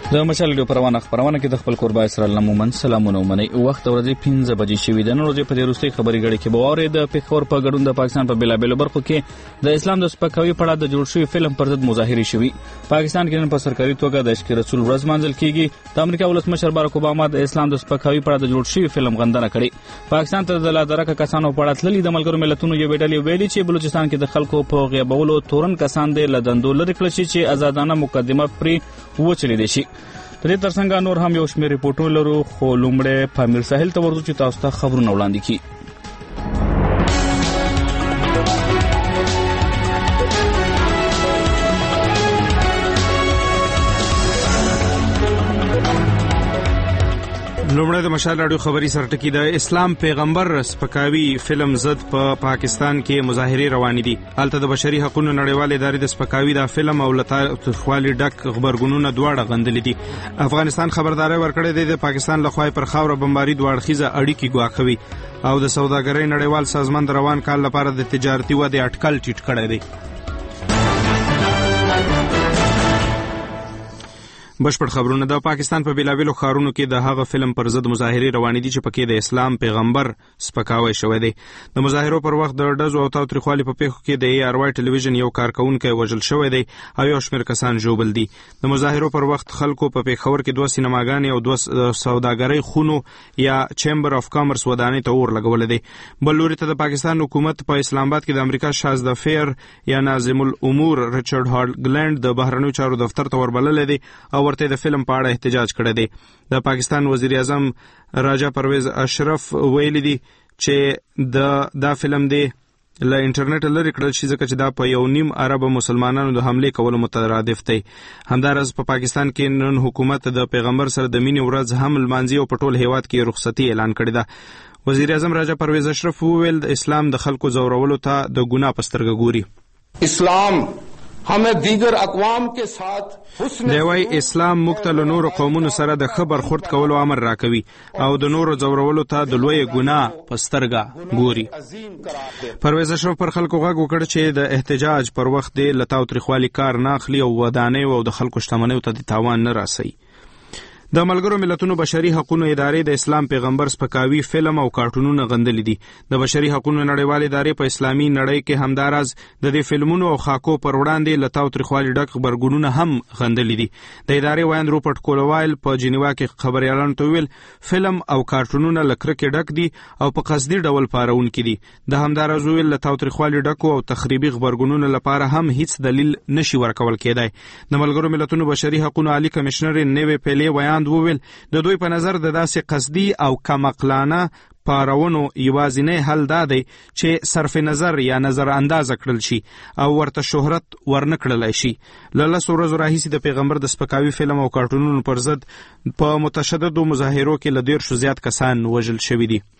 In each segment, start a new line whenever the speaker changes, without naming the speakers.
د مشال ډیو پروانه کې د خپل قربا اسرائیل مومن سلامونه ومني. وخت ورځې 15 بجې شوې ده. نن ورځې په دې وروستۍ خبري غړي کې به اوري د پیښور په ګډون د پاکستان په بلابل برخو کې د اسلام د سپکاوي په اړه د جوړ شوی فلم پر ضد مظاهره شوې. پاکستان کې نن په سرکاري توګه د عشق رسول ورځ مانځل کیږي. د امریکا ولسمشر باراک اوباما د اسلام د سپکاوي په اړه د جوړ شوی فلم غندنه کړې. پاکستان ته د لادرکه کسانو په اړه تللي د ملګرو ملتونو یو ویډیو ویلي چې بلوچستان کې د خلکو په غیابولو تورن کسان د لدندو لري کړل شي چې آزادانه مقدمه پرې وچلې دي شي. د دې ترڅنګ نور هم یو شمېر ریپورټونه لرو، خو لومړی پامیر ساحل ته ورځو چې تاسو ته خبرونه وړاندې کړي.
لومړی د مشال راډیو خبري سرټکی د اسلام پیغمبر سپکاوي فلم ضد په پاکستان کې مظاهره روانې دي. هلته د بشري حقوقو نړیوال ادارې د سپکاوي د فلم او لتاخوالي ډک خبرګونونه دواړه غندلې دي. افغانستان خبرداري ورکړې ده د پاکستان لخوا پر خاور بمباري دواړخیزه اړیکې ګواښوي او د سوداګرۍ نړیوال سازمان د روان کال لپاره د تجارتي ودې اټکل ټیټ کړی دی. بشپړ خبرونه. د پاکستان په بلابلو ښارونو کې د هغه فلم پر ضد مظاهرې روانې دي چې پکې د اسلام پیغمبر سپکاوی شوی دی. د مظاهرو پر وخت د ډزو او تاوتریخوالي په پیښو کې د ARY ټلویزیون یو کارکونکی وژل شوی دی او یو شمېر کسان ژوبل دي. د مظاهرو پر وخت خلکو په پیښور کې 2 سینماګانې او 2 سوداګرۍ خونو یا چیمبر اف کامرس ودانۍ ته اور لګولې دي. بل لوري ته د پاکستان حکومت په اسلام آباد کې د امریکا شاهزاده فیر یا ناظم الامور ریچارډ هارګلند د بهرنیو چارو دفتر ته وربللې دي او ورته د فلم په اړه احتجاج کړی دی. د پاکستان وزیر اعظم راجا پرویز اشرف ویلي دي چې دا فلم دی له انټرنیټ لري کړل شي ځکه چې دا په 1.5 ارب مسلمانانو د حمله کولو مترادف دی. همدارس په پاکستان کې نن حکومت د پیغمبر سره د مینې ورځ هم لمانځي او په ټول هیواد کې رخصتي اعلان کړې ده. وزیر اعظم راجا پرویز اشرف وویل د اسلام د خلکو زورولو ته د ګناه په سترګه ګوري.
اسلام हमें दीगर अक़वाम के साथ
دوی اسلام موږ ته له نورو قومونو سره د خبر خورد کولو امر راکوي او د نورو زورولو ته د لوی ګناه په سترګه ګوري. پرویز اشرف پر خلکو غږ وکړ چې د احتجاج پر وخت د لتاوتریخوالي کار نه اخلي او ودانۍ او د خلکو شتمنیو ته د تاوان نه راسي. د ملګرو ملتونو بشري حقوقو ادارې د اسلام پیغمبر سپکاوي فلم او کارټونونه غندلې دي. د بشري حقوقو نړیوال ادارې په اسلامي نړۍ کې همداراز د دې فلمونو او خاکو پر وړاندې لتاوتریخوالي ډک خبرګونونه هم غندلې دي. د ادارې وایند روپرټ کولوایل په جنیوا کې خبريالانو ته ویل فلم او کارټونونه لکرکې ډک دي او په قصدي ډول پارونکي دي. د همداراز ویل لتاوتریخوالي ډکو او تخریبي خبرګونونو لپاره هم هیڅ دلیل نشي ورکول کېدای. د ملګرو ملتونو بشري حقوقو عالی کمشنر نیوی پیلی وایند وویل د دوی په نظر د داسې قصدي او کمعقلانه پارونو یوازینی حل دا دی چې صرف نظر یا نظر انداز کړل شي او ورته شهرت ورنکړل شي. له 10 ورځې راهیسې د پیغمبر د سپکاوي فلم او کارټونونو پر ضد په متشددو مظاهرو کې له 150 زیات کسان وژل شوي دي.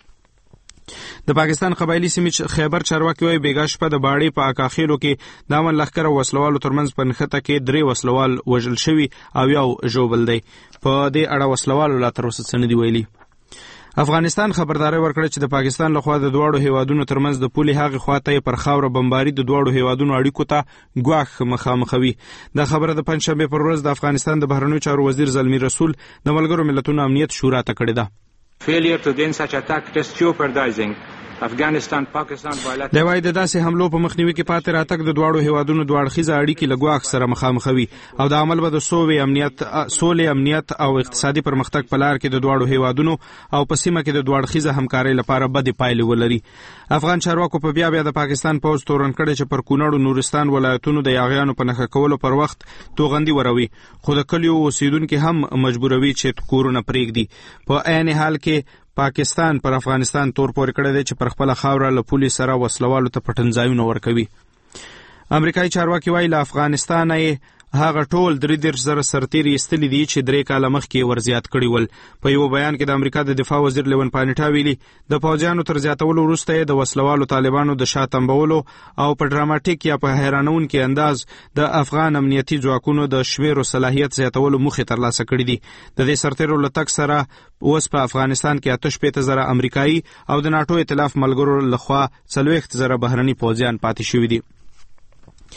د پاکستان قبایلی سیمې خیبر چارواکي وايي بیګا شپه د باړې په اکاخیلو کې د امن لښکر او وسلوالو ترمنځ په نښته کې 3 وسلوال وژل شوي او یو ژوبل دی. په دې اړه وسلوالو لا تر اوسه څه نه دي ویلي. افغانستان خبرداري ورکړه چې د پاکستان لخوا د دوړو هیوادونو ترمنځ د پولي هغه خواته پر خاور بمباري د دوړو هیوادونو اړیکو ته ګواښ مخامخوي. دا خبره د پنځشنبه پر ورځ د افغانستان د بهرنیو چارو وزیر زلمی رسول د ملګرو ملتونو امنیت شورا ته کړې ده.
Failure to gain such attack is jeopardizing Afghanistan Pakistan bilateral.
د وای د داسې حملو په مخنیوي کې پاتې راتګ د دواړو هیوادونو دواړخیزه اړیکې له ګواښ سره مخامخوي او د عمل به د سولې امنیت او اقتصادي پرمختګ په لار کې د دواړو هیوادونو او په سیمه کې د دواړخیزه همکارۍ لپاره بدې پایلې ولري. افغان چارواکو په بیا د پاکستان پوز تورن کړي چې پر کونړ نورستان ولایتونو د یاغیانو په نښه کولو پر وخت توغندي وروي خو د کلیو اوسیدونکو هم مجبوروي چې کورونه پرېږدي. په عین حال کې پاکستان پر افغانستان تور پورې کړی دی چې پر خپل خاوره له پولیس سره وسلوالو ته پټنځایونه ورکوي. امریکایي چارواکي وايي له افغانستان یې هغه ټول 33,000 سرتیري ایستلي دي چې 3 کاله مخکې ورزیات کړي ول. په یو بیان کې د امریکا د دفاع وزیر لیون پانیټا ویلي د پوځیانو تر زیاتولو وروسته د وسلوالو طالبانو د شاتمبولو او په ډراماټیک یا په حیرانونکي انداز د افغان امنیتي ځواکونو د شمېر او صلاحیت زیاتولو موخې ترلاسه کړې دي. د دې سرتیرو له تګ سره اوس په افغانستان کې 58,000 امریکایي او د ناټو ائتلاف ملګرو لخوا 40,000 بهرني پوځیان پاتې شوي دي.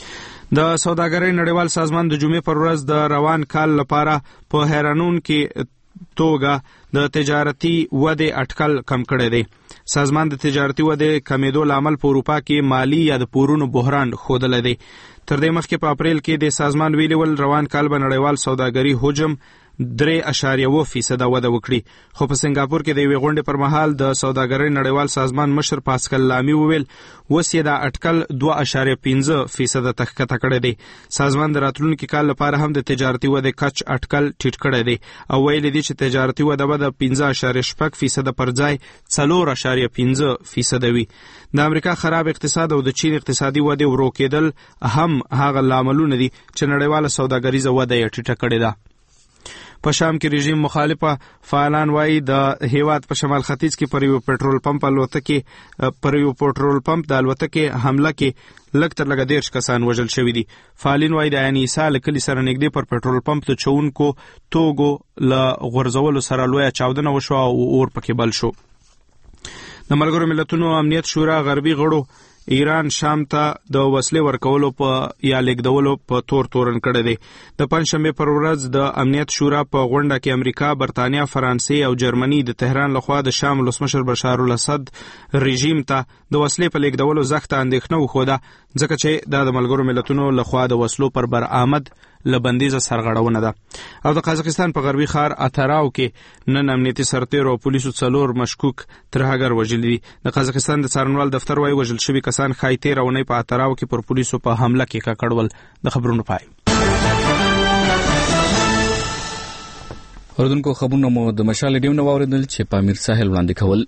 د سوداګرۍ نړیوال سازمان د جمعې پر ورځ د روان کال لپاره په حیرانونکې توګه د تجارتي ودې اټکل کم کړی دی. سازمان د تجارتي ودې کمیدو لامل په اروپا کې مالی یا د پورونو بحران ښودلی دی. تر دې مخکې په اپریل کې د سازمان ویلي ول روان کال به نړیوال سوداګري حجم 3.7% وده وکړي، خو په سنگاپور کې د یوې غونډې پر مهال د سوداګرۍ نړیوال سازمان مشر پاسکل لامی وویل اوس یې دا اټکل 2.5% ته ښکته کړی دی. سازمان د راتلونکي کال لپاره هم د تجارتي ودې کچ اټکل ټیټ کړی دی او ویلي دی چې تجارتي وده به د 5.6% پر ځای 4.5% وي. د امریکا خراب اقتصاد او د چین اقتصادي ودې ورو کېدل هم هغه لاملونه دي چې نړیواله سوداګریزه وده یې ټیټه کړې ده. په شام کې رژیم مخالفه فعالان وایي د هیواد په شمال ختیځ کې پر یو پټرول پمپ د الوتکې حمله کې لږ تر لږه 10 کسان وژل شوي دي. فعالین وایي د عین عیسی له کلي سره نږدې پر پټرول پمپ د چونکو توګو له غورځولو سره لویه چاودنه وشوه او اور پکې بل شو. د ملګرو ملتونو امنیت شورا غربي غړو ایران شام ته د وسلې ورکولو یا لیږدولو په تورن کړی دی. د پنجشنبې پر ورځ د امنیت شورا په غونډه کې امریکا، برتانیا، فرانسې او جرمني د تهران لخوا د شام ولسمشر بشار الاسد رژیم ته د وسلې په لیږدولو سخته اندېښنه وښوده، ځکه چې دا د ملګرو ملتونو لخوا د وسلو پر برآمد له بندیزه سرغړونه ده. او د قازقستان په غربي ښار اتراو کې نن امنیتي سرتیرو او پولیسو 4 مشکوک ترهګر وژلي دي. د قازقستان د څارنوال دفتر وايي وژل شوي کسان ښایي تېره اونۍ په اتراو کې پر پولیسو په حمله کې ککړ ول. د خبرونو پای.
اوردونکو خبرونه مو د مشال ډیو نو اوریدل چې په امیر ساحل وړاندې کول.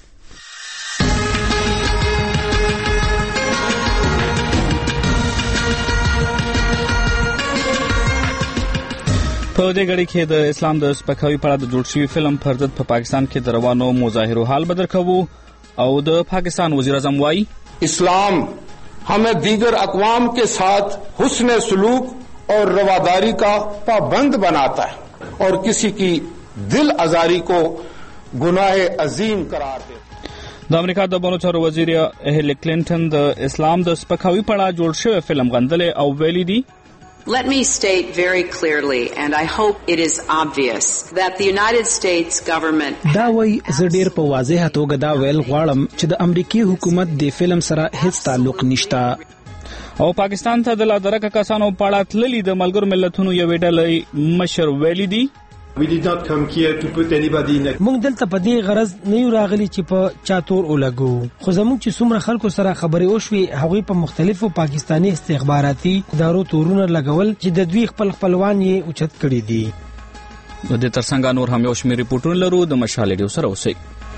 په دې غړي کې د اسلام د سپکاوي په اړه د جوړ شوی فلم پر ضد په پاکستان کې د روانو مظاهرو حال بدر کوو او د پاکستان وزیر اعظم وايي
اسلام हमें दीगर अक़वाम के साथ हुस्न सलूक और रवादारी का पाबंद बनाता है और किसी की दिल आजारी को गुनाह अजीम करार देता है.
د امریکا د بانو چارو وزیر هیلری کلینټن د اسلام د سپکاوي په اړه جوړ شوی فلم غندل او ویلي دي
Let me state very clearly, and I hope it is obvious, that the United States government
دا وای زډیر په واضحه توګه دا ویل غواړم چې د امریکای حکومت د فلم سره هیڅ تعلق نشته.
او پاکستان ته د لادرکه کسانو په اړه تللی د ملګرو ملتونو یو ډلې مشر ویلي دي
We did not come here to put anybody in a...
موږ دلته په دې غرض نه یو راغلي چې په چاتور ولګو، خو زموږ چې څومره خلکو سره خبرې وشوي هغوی په مختلفو پاکستانی استخباراتي ادارو تورونه لګول چې د دوی خپلوان یې اوچت کړي دي.
د دې ترڅنګ نور هم یو شمېر ریپورټونه لرو. د مشال ډیو سره اوسئ.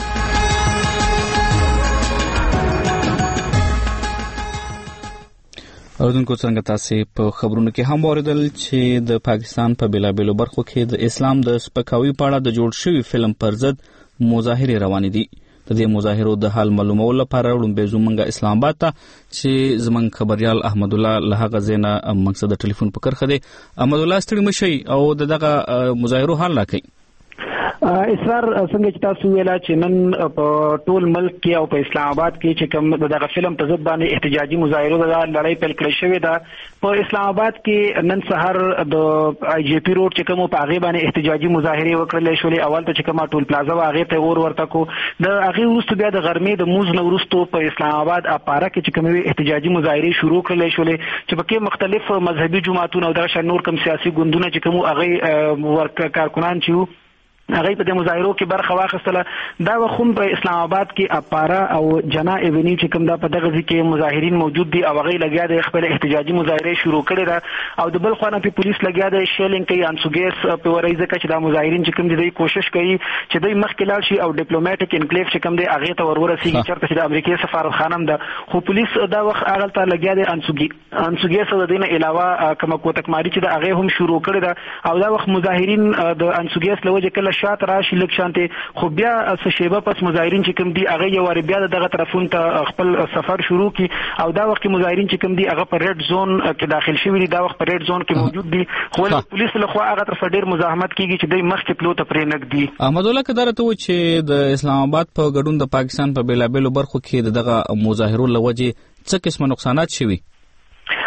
اوردونکو څنګه تاسو په خبرونو کې هم اوریدل چې د پاکستان په بېلابېلو برخو کې د اسلام د سپکاوي په اړه د جوړ شوي فلم پر ضد مظاهرې روانې دي. د دې مظاهرو د حال معلومولو لپاره وړاندې زمونږ اسلام آباد ته چې زمونږ خبريال احمد الله له هغه ځای نه مقصد ټلیفون په کرخه دی. احمد الله ستړي مشي او دغه مظاهرو حال راکړي.
اسرار څنګه چې تاسو ویلا چې نن په ټول ملک کې او په اسلام آباد کې چې کوم دغه فلم په ضد باندې احتجاجي مظاهرو د لړۍ پیل کړې شوې ده. په اسلام آباد کې نن سحر د آی جی پی روډ چې کوم په هغه باندې احتجاجي مظاهره وکړل شوې. اول ته چې کوم ټول پلازا هغه ته ورته کو د هغه وروسته بیا د غرمې د موز نو وروسته په اسلام آباد اپاره کې چې کوم احتجاجي مظاهره شروع کړل شوې چې په مختلف مذهبي جماعتونو او د نور کوم سیاسي ګوندونه چې کوم هغه کارکونان چې هغه په دې مظاهرو کې برخه واخیستله. دا وخت په اسلام آباد کې اپاره او جنا ایونی چې کوم دا په دغه ځای کې مظاهرین موجود دي او هغه لګیا د خپل احتجاجي مظاهره شروع کړي ده او د بل خوا نه په پولیس لګیا د شیلینګ کوي انسوګیس په ورای ځکه چې دا مظاهرین چې کوم دي کوشش کوي چې دوی مخکې لاړ شي او ډیپلوماټیک انکلیو چې کوم دی هغه ته ورسیږي چېرته چې د امریکای سفارتخانه ده. خو پولیس دا وخت هغه ته لګیا د انسوګیس د دینه علاوه کوم کوتکماری چې دا هغه هم شروع کړي ده او دا وخت مظاهرین د انسوګیس لوجه کله شات راشي لک شانته. خو بیا څه شیبه پس مظاهرین چې کوم دي هغه یو ور بیا دغه طرفون ته خپل سفر شروع کی او دا وخت مظاهرین چې کوم دي هغه په ریډ زون کې داخل شوی دي. دا وخت په ریډ زون کې موجود دي خو پولیس له خوا هغه طرف ډیر مزاحمت کیږي چې دوی مخکې پلو ته پرې نګ دي.
احمد الله کدارته و چې د اسلام آباد په ګډون د پاکستان په بیلابېلو برخو کې دغه مظاهرو لوجه څه قسم نقصانات شوي؟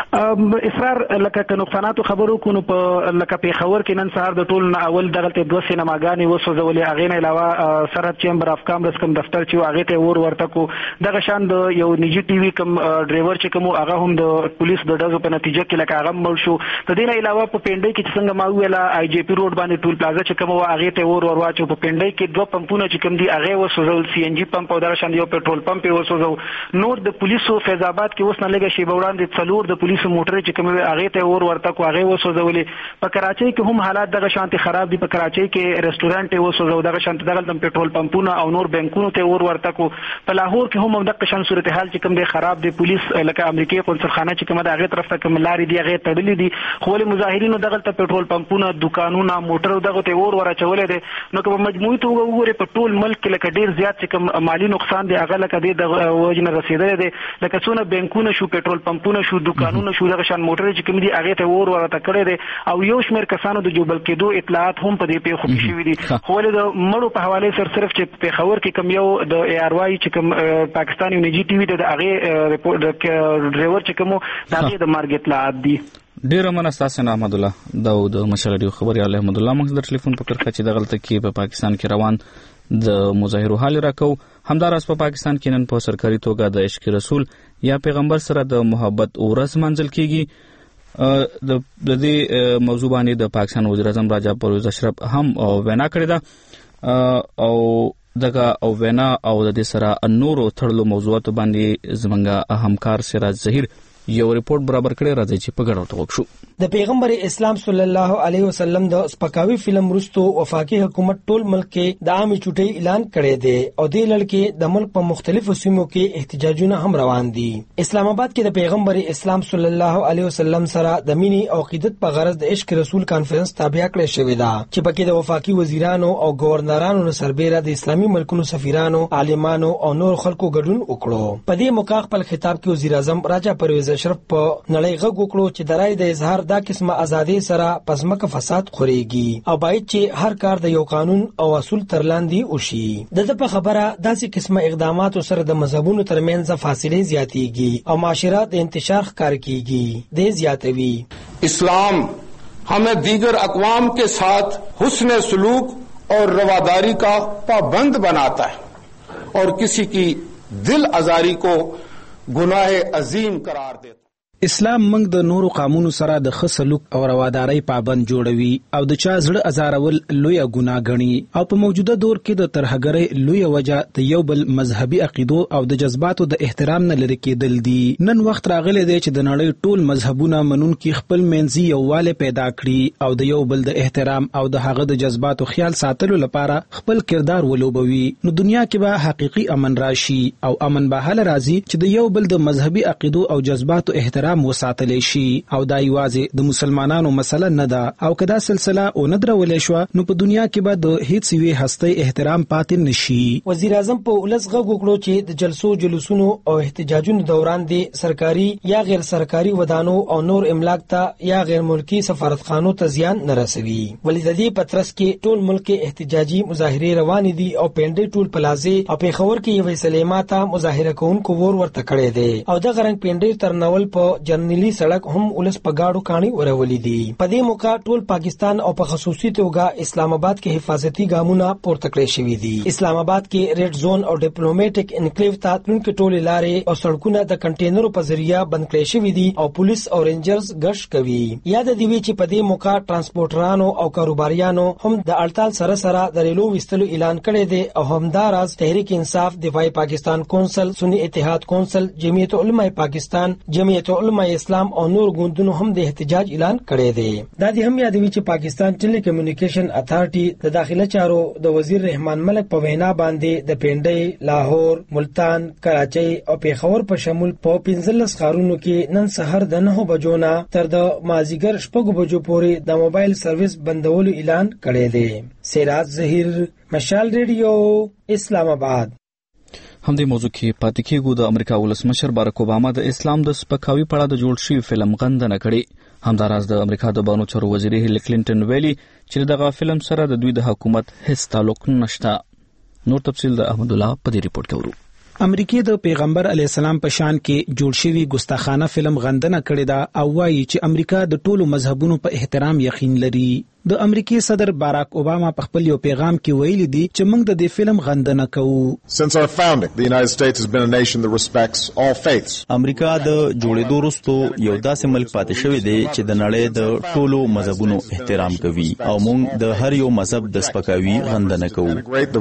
اسرار لکه نقصانات خبرو کو په لکه په خبر کې نن سهار د ټول اول دغه 2 سینماګانې وسوځولې، هغه نه علاوه سرحد چیمبر اف کامرس کوم دفتر چې هغه ته ورته کو دغه شان د یو نجی ټي وي کوم ډرایور چې کوم هغه هم د پولیس د ډزو په نتیجه کې لکه هغه مړ شو. د دې نه علاوه په پینډۍ کې څنګه ما ویلا آی جی پی روډ باندې ټول پلازا چې کوم هغه ته ورواچو په پینډۍ کې 2 پمپونه چې کوم دي هغه وسوځول، سی ان جی پمپ او دغه شان یو پټرول پمپ وسوځول. نور د پولیسو فیض آباد کې اوس نه لګي شی وړاندې څلور د پولیسو موټر چې کوم هغه ته ورته کو هغه وسوځولې. په کراچۍ کې هم حالات دغه شانتي خراب دي، په کراچۍ کې ریسټورانټ وسوځول، دغه شانتي دغه د پټرول پمپونه او نور بانکونو ته ورته کو. په لاهور کې هم دغه شان صورتحال چې کوم دی خراب دی، پولیس لکه امریکای قونسل خانه چې کوم دغه طرف ته کوم لارې دی هغه تړلې دي، خو له مظاهرینو دغه ته پټرول پمپونه، دکانونه، موټر دغه ته ورچولې دي. نو که په مجموعي توګه وګورئ په ټول ملک کې لکه ډیر زیات چې کوم مالی نقصان دی هغه لکه د وجنه رسیدلې دي، لکه څونه بانکونه شو، پټرول پمپونه شو، دکانونه شو، دغه شان موټر چې کوم دي هغه ته ورته کړی دي. او یو شمېر کسانو د جوبل کېدو اطلاعات هم په دې پیښو کې شوي دي. خو له د مړو په حواله سره صرف چې په خبر کې کوم یو د ای آر واي چې کوم پاکستاني نجی ټي وي د هغه ریپورت د ډرایور چې کوم د هغه د مرګ اطلاعات دي.
ډیر منستاسن احمد الله داود مشالډي خبري علي احمد الله موږ د ټلیفون په کرخه چې دغلت کې په پاکستان کې روان د مظاهرو حال راکو. همداراز په پاکستان کې نن په سرکاري توګه د عشق رسول یا پیغمبر سره د محبت ورځ منځل کیږي. د دې موضوع باندې د پاکستان وزیر اعظم راجا پرویز اشرف هم وینا کړې ده او دغه او وینا او د دې سره نورو تړلو موضوعات باندې زمونږ همکار سراج ظهیر یو ریپورت برابر کړی، راځي چې په ګډه توګه شو.
د پیغمبر اسلام صلی الله علیه وسلم د سپکاوي فلم وروسته وفاقي حکومت ټول ملک کې د عامه چوټي اعلان کړی دی او د لړکې د ملک په مختلفو سیمو کې احتجاجونه هم روان دي. اسلام آباد کې د پیغمبر اسلام صلی الله علیه وسلم سره د مینی او عقیدت په غرض د عشق رسول کانفرنس تابع کړی شوی دا چې پکې د وفاقي وزیرانو او گورنرانو سربېره د اسلامي ملکونو سفیرانو، عالمانو او نور خلکو ګډون وکړو. په دې موقع خپل خطاب کې وزیر اعظم راجا پرویز اشرف په نړۍ غږ وکړو چې د رای د اظهار دا قسمه ازادي سره پزماکه فساد خوريږي او باید چې هر کار د یو قانون او اصول تر لاندې وشي. دغه په خبره داسې قسمه اقدامات سره د مذهبونو ترمنځ فاصله زیاتېږي او معاشره د انتشار ښکار کیږي. د زیاتوي
اسلام हमें दीगर अक़वाम के साथ हुस्न सलूक और रवादारी का पाबंद बनाता है और किसी की दिल आजारी को गुनाह अजीम करार देता है.
اسلام موږ د نورو قانونو سره د ښه سلوک او روادارۍ پابند جوړوي او د چا زړه ازارول لوی ګناه ګڼي او په موجوده دور کې د ترهګرۍ لوی وجه د یو بل مذهبي عقیدو او د جذباتو د احترام نه لري کېدل دي. نن وخت راغلی دی چې د نړۍ ټول مذهبونه منونکي خپل منځي یووالی پیدا کړي او د یو بل د احترام او د هغه د جذباتو خیال ساتلو لپاره خپل کردار ولوبوي. نو دنیا کې به حقيقي امن راشي او امن به هله راځي چې د یو بل د مذهبي عقیدو او جذباتو احترام وساتلی شي او دا یوازې د مسلمانانو مسله نه ده او کدا سلسله او ندرولې شو نو په دنیا کې به د هیڅ وی هستي احترام پاتې نشي.
وزیر اعظم په ولس غږ وکړو چې د جلسو جلوسونو او احتجاجونو دوران دي سرکاري یا غیر سرکاري ودانو او نور املاک ته یا غیر ملکی سفارتخانو ته زیان نه رسوي. ولې د دې پترس کې ټول ملک احتجاجي مظاهره روان دي او پینډي ټول پلازې او په خبر کې یو سلیماته مظاهره کوونکو ورته کړي دي او د غرنګ پینډي ترنول په جرنیلی سړک هم ولس په گاډو کانی ورولې دي. په دې موقع ټول پاکستان او په خصوصي توګه اسلام آباد کې حفاظتي ګامونه پورته کړی شوی دي. اسلام آباد کې ریډ زون او ډیپلوماټیک انکلیو ته تلونکو ټولې لارې او سړکونه د کنټینرو په ذریعہ بند کړی شوی دي او پولیس او رینجرز غشت کوي. یاد دی چې په دې موقع ترانسپورټرانو او کاروباریانو هم د اړتال سره د ریلو وستلو اعلان کړی دی او همداراز تحریک انصاف، دفاعي پاکستان کونسل، سنی اتحاد کونسل، جمعیت علماء پاکستان، جمعیت علماء اسلام او نور ګوندونو هم د احتجاج اعلان کړی دی. دا دې هم یادوي چې پاکستان ټیلی کمیونیکیشن اتھارټي د داخله چارو د وزیر رحمان ملک په وینا باندې د پینډي، لاهور، ملتان، کراچۍ او پیښور په شمول په 15 ښارونو کې نن سحر د 9 بجو نه تر د مازیګر 6 بجو پورې د موبایل سرویس بندولو اعلان کړی دی. سراج ظهیر، مشال ریډیو، اسلام آباد.
همدې موضوع کې پاتې کېږو. د امریکا ولسمشر بارک اوباما د اسلام د سپکاوي په اړه د جوړ شوي فلم غندنه کړې. همداراز د امریکا د بانو چارو وزیر هیلری کلینټن ویلي چې دغه فلم سره د دوی د حکومت هیڅ تعلق نشته. نور تفصیل د احمد الله په دې ریپورت کې ورو.
امریکای د پیغمبر علی السلام په شان کې جوړ شوی ګستاخانه فلم غندنه کړې ده او وايي چې امریکا د ټولو مذهبونو په احترام یقین لري. د امریکای صدر باراک اوباما په خپل یو پیغام کې ویلي دي چې موږ د دې فلم غندنه کوو.
Since our founding, the United States has been a nation that respects all faiths. امریکا د جوړېدو وروسته یو داسې ملک پاتې شوی دی چې د نړۍ د ټولو مذهبونو احترام کوي او موږ د هر یو مذهب د سپکاوي غندنه کوو.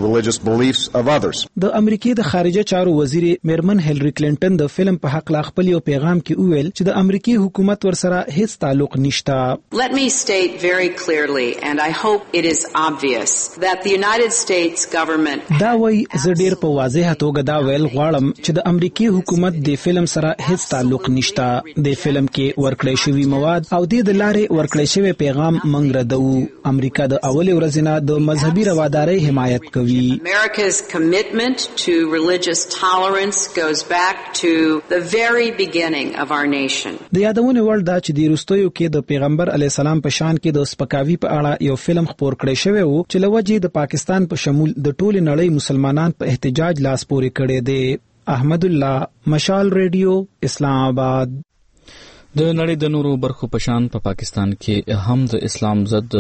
د امریکای د خارجه چارو وزیر میرمن هیلری کلینټن د فلم په حق لا خپل یو پیغام کې وویل چې د امریکای حکومت ورسره هیڅ تعلق نشته.
Let me state very clearly, and I hope it is obvious, that the United States government
دا وایي زه ډیر په واضح توګه دا ویل غواړم چې د امریکای حکومت د فلم سره هیڅ تعلق نشته. د فلم کې ورکړی شوی مواد او د لارې ورکړی شوی پیغام موږ ردوو. امریکا د اولې ورځې نه د مذهبي روادارۍ حمایت کوي.
America's commitment to religious tolerance goes back to the very beginning of our nation.
د یادونه وړ دا چې د روستویو کې د پیغمبر علی السلام په شان کې د سپکاوي په اړه یو فلم خپور کړی شوی وو چې لوجه د پاکستان په شمول د ټولې نړۍ مسلمانان په احتجاج لاس پورې کړی دی. احمد الله، مشال ریډیو، اسلام آباد.
د نړۍ د نورو برخو په شان په پاکستان کې هم د اسلام ضد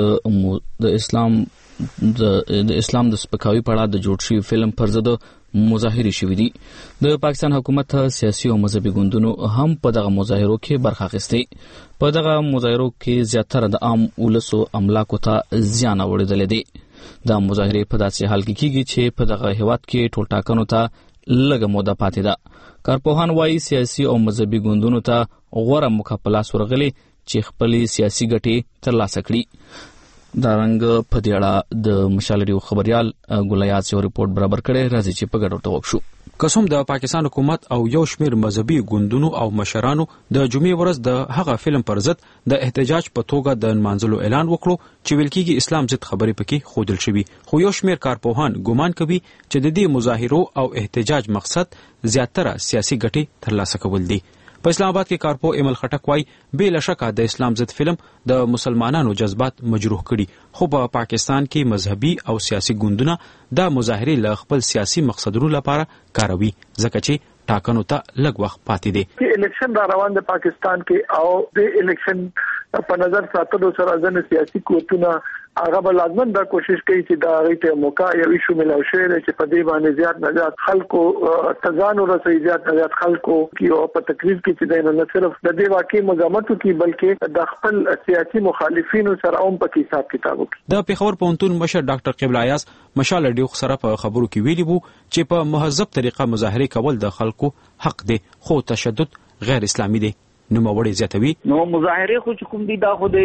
د اسلام د سپکاوي په اړه د جوړ شوی فلم پر ضد مظاهرې شوې دي. د پاکستان حکومت سیاسي او مذهبي ګوندونو هم په دغه مظاهرو کې برخه اخیستې. په دغه مظاهرو کې زیاتره د عام ولسو املاکو ته زیان اوریدل دي. دا مظاهرې په داسې حال کې کیږي چې په دغه هیواد کې ټول ټاکنو ته لږه موده پاتې ده. کارپوهان وايي سیاسي او مذهبي ګوندونو ته غوره موقع په لاس ورغلي چې خپلې سیاسي ګټې ترلاسه کړي. دا رنګ په دې اړه د مشال ریډیو خبريال ګولیاز یو ریپورت برابر کړي. راځي چې په ګډه ورته وښو.
قسم د پاکستان حکومت او یو شمیر مذهبي ګوندونو او مشرانو د جمعې ورځ د هغه فلم پر ضد د احتجاج په توګه د منځلو اعلان وکړو چې ویل کېږي اسلام ضد خبرې پکې خودل شوی. خو یو شمیر کارپوهان ګومان کوي چې د دې مظاهرو او احتجاج مقصد زیاتره سیاسي ګټې ترلاسه کول دي. په اسلام آباد کې کارپو ایمل خټک وايي بلا شکه د اسلام ضد فلم د مسلمانانو جذبات مجروح کړي، خو په پاکستان کې مذهبي او سیاسي ګوندونه د مظاهرې له خپل سیاسي مقصدونو لپاره کاروي ځکه چې ټاکنو ته لږ وخت پاتې دی.
الیکشن را روان د پاکستان کې او د الیکشن په نظر ساتلو سره ځنه سیاسي قوتونه هغه به لازم دا کوشش کوي چې دا غیته موقع یو ایشو ملاو شي چې په دې باندې زیات نه زیات خلکو تزان ورسې زیات نه زیات خلکو کې په تقریر کې چې نه صرف د دې واقعي مزامت کې بلکې د خپل سیاسي مخالفینو سره هم په حساب کتاب وکړي.
د پیښور پوهنتون مشر ډاکټر قبله ایاز مشال ریډیو سره په خبرو کې ویلي وو چې په مهذب طریقه مظاهره کول د خلکو حق دی خو تشدد غیر اسلامي دی. نو موړې زیاتوي.
نو مظاهره خو کوم دي دا خو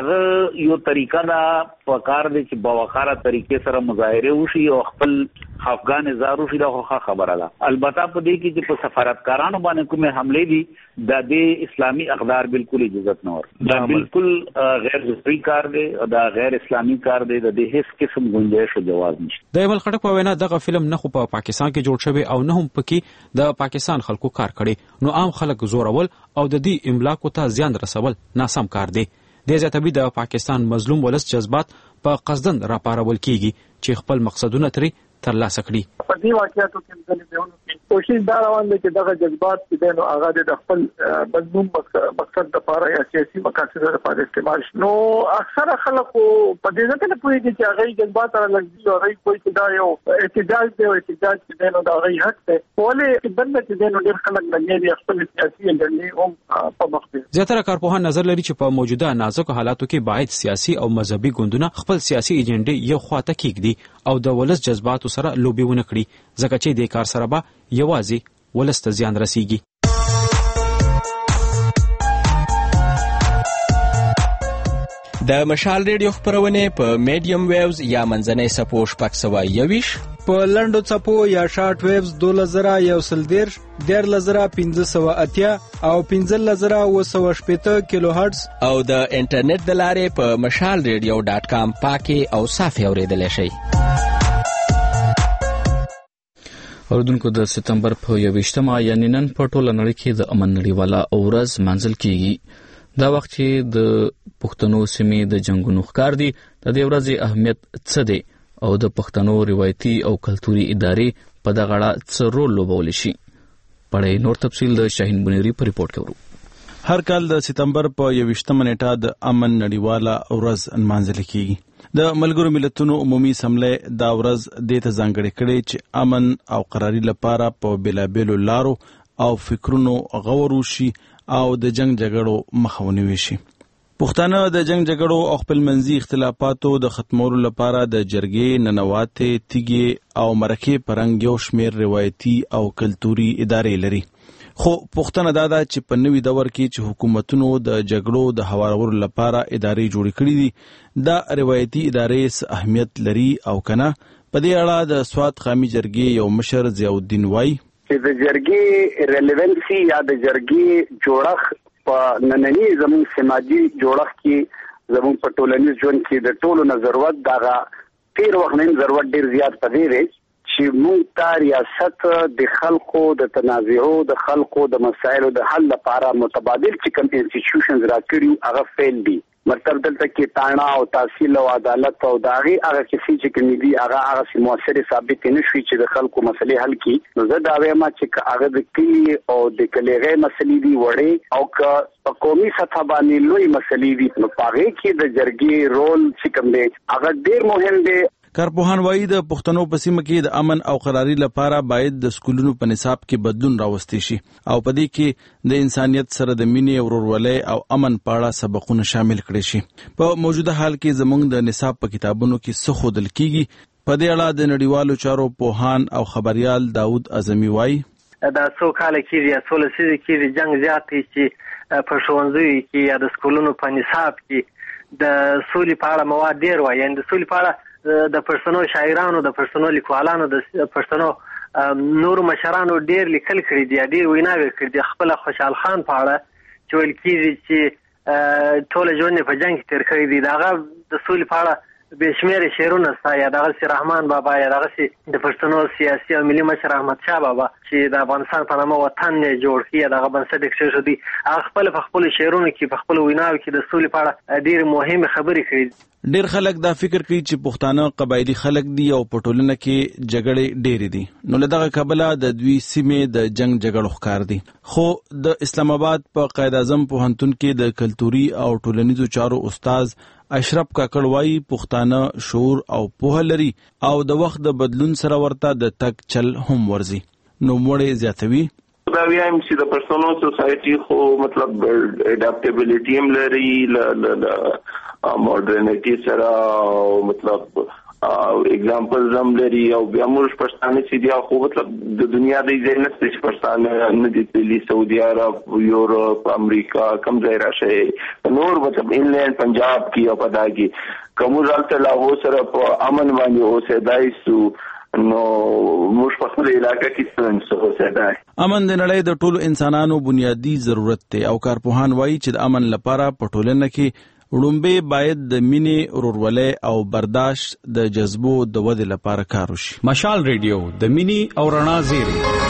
د یو طریقه دا په کار دي چې باوقاره طریقې سره مظاهره وشي او خپل افغان زارو شي دا خو خبره ده. البته په دې کې چې په سفارتکارانو باندې کومه حمله دي د اسلامي اقدار بالکل اجازه نه ور. دا بالکل غیر ضروري کار دی او دا غیر اسلامي کار دی. د دې هیڅ قسم گنجائش او جواز نشته.
د ایمل خټک په وینا دغه فلم نه خو په پاکستان کې جوړ شوی او نه هم پکې د پاکستان خلکو کار کړي. نو عام خلک زورول او د دې املاکو ته زیان رسول ناسم کار دی. د زیاتبي د پاکستان مظلوم ولس جذبات په قصدن راپارول کیږي چې خپل مقصدونه ترلاسه کړي.
په دې واقعیتو کې د کوشش دا روان دی چې دغه جذبات چې نو هغه د خپل مضمون مقصد لپاره یا سیاسي مقاصد لپاره استعمال شي. نو اکثره خلکو په دې ځکه نه پوهیږي چې هغه جذبات را لګي او هغه کوئی چې دا یو احتجاج دی او احتجاج چې نو دا هغه حق دی. ولې بنده چې نو ډېر خلک لګي خپل سیاسي اجنډې هم په مخ دي.
زیاتره کارپوهان نظر لري چې په موجوده نازک حالاتو کې باید سیاسي او مذهبي ګوندونه خپل سیاسي اجنډې یو خواته کېږدي او د ولس جذباتو سره لوبي ونه کړي ځکه چې د کار سره به یوازې ولس ته زیان رسیږي.
د مشال ریډیو خبرونه په میډیم ویوز یا منځنۍ سپو شپږ سوه یویش،
په لنډو څپو یا شارټ ویوز 2110 10580 او 15780 کیلو هرتز
او د انټرنیټ د لارې په mashalradio.com پاکي او صافي اوریدل شي.
اوردونکو د سپتمبر په 21مه یعنی نن په ټوله نړۍ کې د امن نړیواله ورځ منځل کیږي. دا وخت چې د پښتنو سیمې د جنگونو ښکار دي. د دې ورځې اهمیت څه دی او د پښتنو روایتي او کلتوري ادارې په دغه اړه څه رول لوبولی شي. پړې نور تفصیل د شاهین بنيري په ریپورت کې ورو.
هر کال د سپتمبر په 21 نیټه د امن نړیواله ورځ نمانځل کیږي. د ملګرو ملتونو عمومي اسمبلی دا ورځ د ته ځانګړې کړي چې امن او قراري لپاره په بېلابېلو لارو او فکرونو غور وشي او د جنگ جګړو مخه ونیول شي. پښتانه د جنگ جګړو او خپلمنځي اختلافاتو د ختمولو لپاره د جرګې، ننواتې، تیږې او مرکې پرنګ یو شمېر روایتي او کلتوري ادارې لري. خو پښتنه دا ده چې په نوي دور کې چې حکومتونو د جګړو د هوارولو لپاره ادارې جوړې کړې دي، دا روایتي ادارې څه اهمیت لري او کنه؟ په دې اړه د سوات قومي جرګې یو مشر ضیاءالدین وایي
چې د جرګې ریلیونسي یا د جرګې جوړښت په نننی زموږ سماجی جوړښت کې زموږ په ټولنیز ژوند کې د ټولو نه ضرورت دغه تیر وخت نه ضرورت ډیر زیات پدې دی چې موږ ته ریاست د خلکو د تنازعو د خلکو د مسایلو د حل لپاره متبادل چې کوم انسټیټیوشنز راکړي هغه فیل دي. مطلب دلته کې تانا او تحصیل او عدالت او داغي هغه کسی چې کوم دي هغه موثر ثابت نشوي چې د خلکو مسلې حل کړي. نو زه دا وایم چې هغه د کلی او د کلیغې مسلې دي وړي او که قومي سطح باندې لوی مسلې دي نو پاره کې د جرګې رول چې کوم دی هغه ډیر مهم دی.
کارپوهان وایي د پښتنو په سیمه کې د امن او قراري لپاره باید د سکولونو په نصاب کې بدلون راوستي شي او په دې کې د انسانيت سره د مینې، ورورولۍ او امن په اړه سبقونه شامل کړي شي. په موجوده حال کې زموږ د نصاب په کتابونو کې څه ښودل کیږي؟ په دې اړه د نړیوالو چارو پوهان او خبريال داود اعظمي وایي
دا څو کال کې یا څو لسیزې کې جنگ زیات چې په ښوونځیو کې یا د سکولونو په نصاب کې د سولې په اړه مواد ډیر وایي. د سولې په اړه د پښتنو شاعرانو، د پښتنو لیکوالانو، د پښتنو نور مشرانو ډیر لیکل کړي دي، ډیر ویناوي کړي دي. خپل خوشحال خان په اړه چې ویل کېږي چې ټول ژوند په جنگ کې تیر کړی دی، داغه د سولې په اړه به شمیر شعرونه ستا یا دغه سي رحمان بابا یا دغه سي د پښتنو سیاسي او ملي مشر احمد شاه بابا چې د افغانستان په نامه وطن نه جوړ کړي دغه بنسټ کې شو دي، هغه خپل په خپل شعرونو کې په خپل ویناوي کې د سولې په اړه ډیر مهمه خبرې کړي.
ډیر خلک دا فکر کوي چې پښتانه قبایلی خلک دي او په ټولنه کې جګړې ډېرې دي، نو له دغه کبله د دوی سیمې د جنگ جګړو ښکار دي. خو د اسلام آباد په قائد اعظم پوهنتون کې د کلتوري او ټولنیزو چارو استاد اشرف کاکړ وایي پښتانه شعور او پوهه لري او د وخت د بدلون سره ورته د تک چل هم ورزي. نو موړې زیاتوي
دا ویم چې د پښتنو سوسایټي خو مطلب اډاپټیبিলিټي هم لري ماډرنټي سره مطلب اگزامپل هم لري او بیا موږ پښتانه چې دی خو مطلب د دنیا د ځای نه چې پښتانه نه دي تللی سعودي عرب، یورپ، امریکا کم ځای راشه نور مطلب انلینډ پنجاب کې او پدا کې کوم ځل لاهور سره په امن باندې اوسېدای سو نو موږ په خپل علاقې کې څنګه اوسېدای.
امن د نړۍ د ټولو انسانانو بنیادی ضرورت دی او کارپوهان وایي چې د امن لپاره په ټولنه کې وړومبه باید د مینې، ورورولۍ او برداشت د جذبو د ودې لپاره کار وشي.
مشال ریډیو د مینې او رڼا زیری.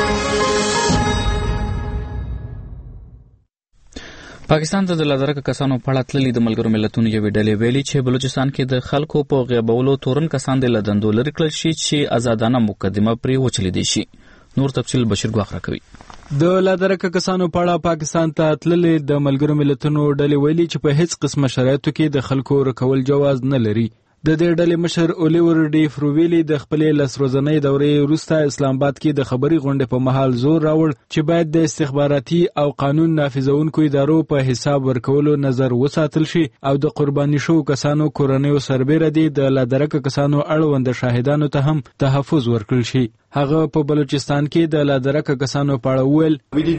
پاکستان ته د لادرکه کسانو په اړه تللي د ملګرو ملتونو یوې ډلې ویلي چې بلوچستان کې د خلکو په غیبولو تورن کسان د لدندو لري کړل شي چې آزادانه مقدمه پرې وچلیدي شي. نور تفصیل بشیر ګواخ راکوي.
د لادرکه کسانو په اړه پاکستان ته تللي د ملګرو ملتونو ډلې ویلي چې په هیڅ قسمه شرایطو کې د خلکو رکول جواز نه لري. د دې ډلې مشر اولیور ډی فروویلی د خپلې لسروزنۍ دورې وروسته اسلام آباد کې د خبري غونډې په محل زور راوړ چې باید د استخباراتي او قانون نافذونکو ادارو په حساب ورکولو نظر وساتل شي او د قرباني شو کسانو کورنیو سربېره دي د لادرکه کسانو اړوند شاهدانو ته هم تحفظ ورکړل شي. هغه په بلوچستان کې د لادرکه کسانو په اړه وویل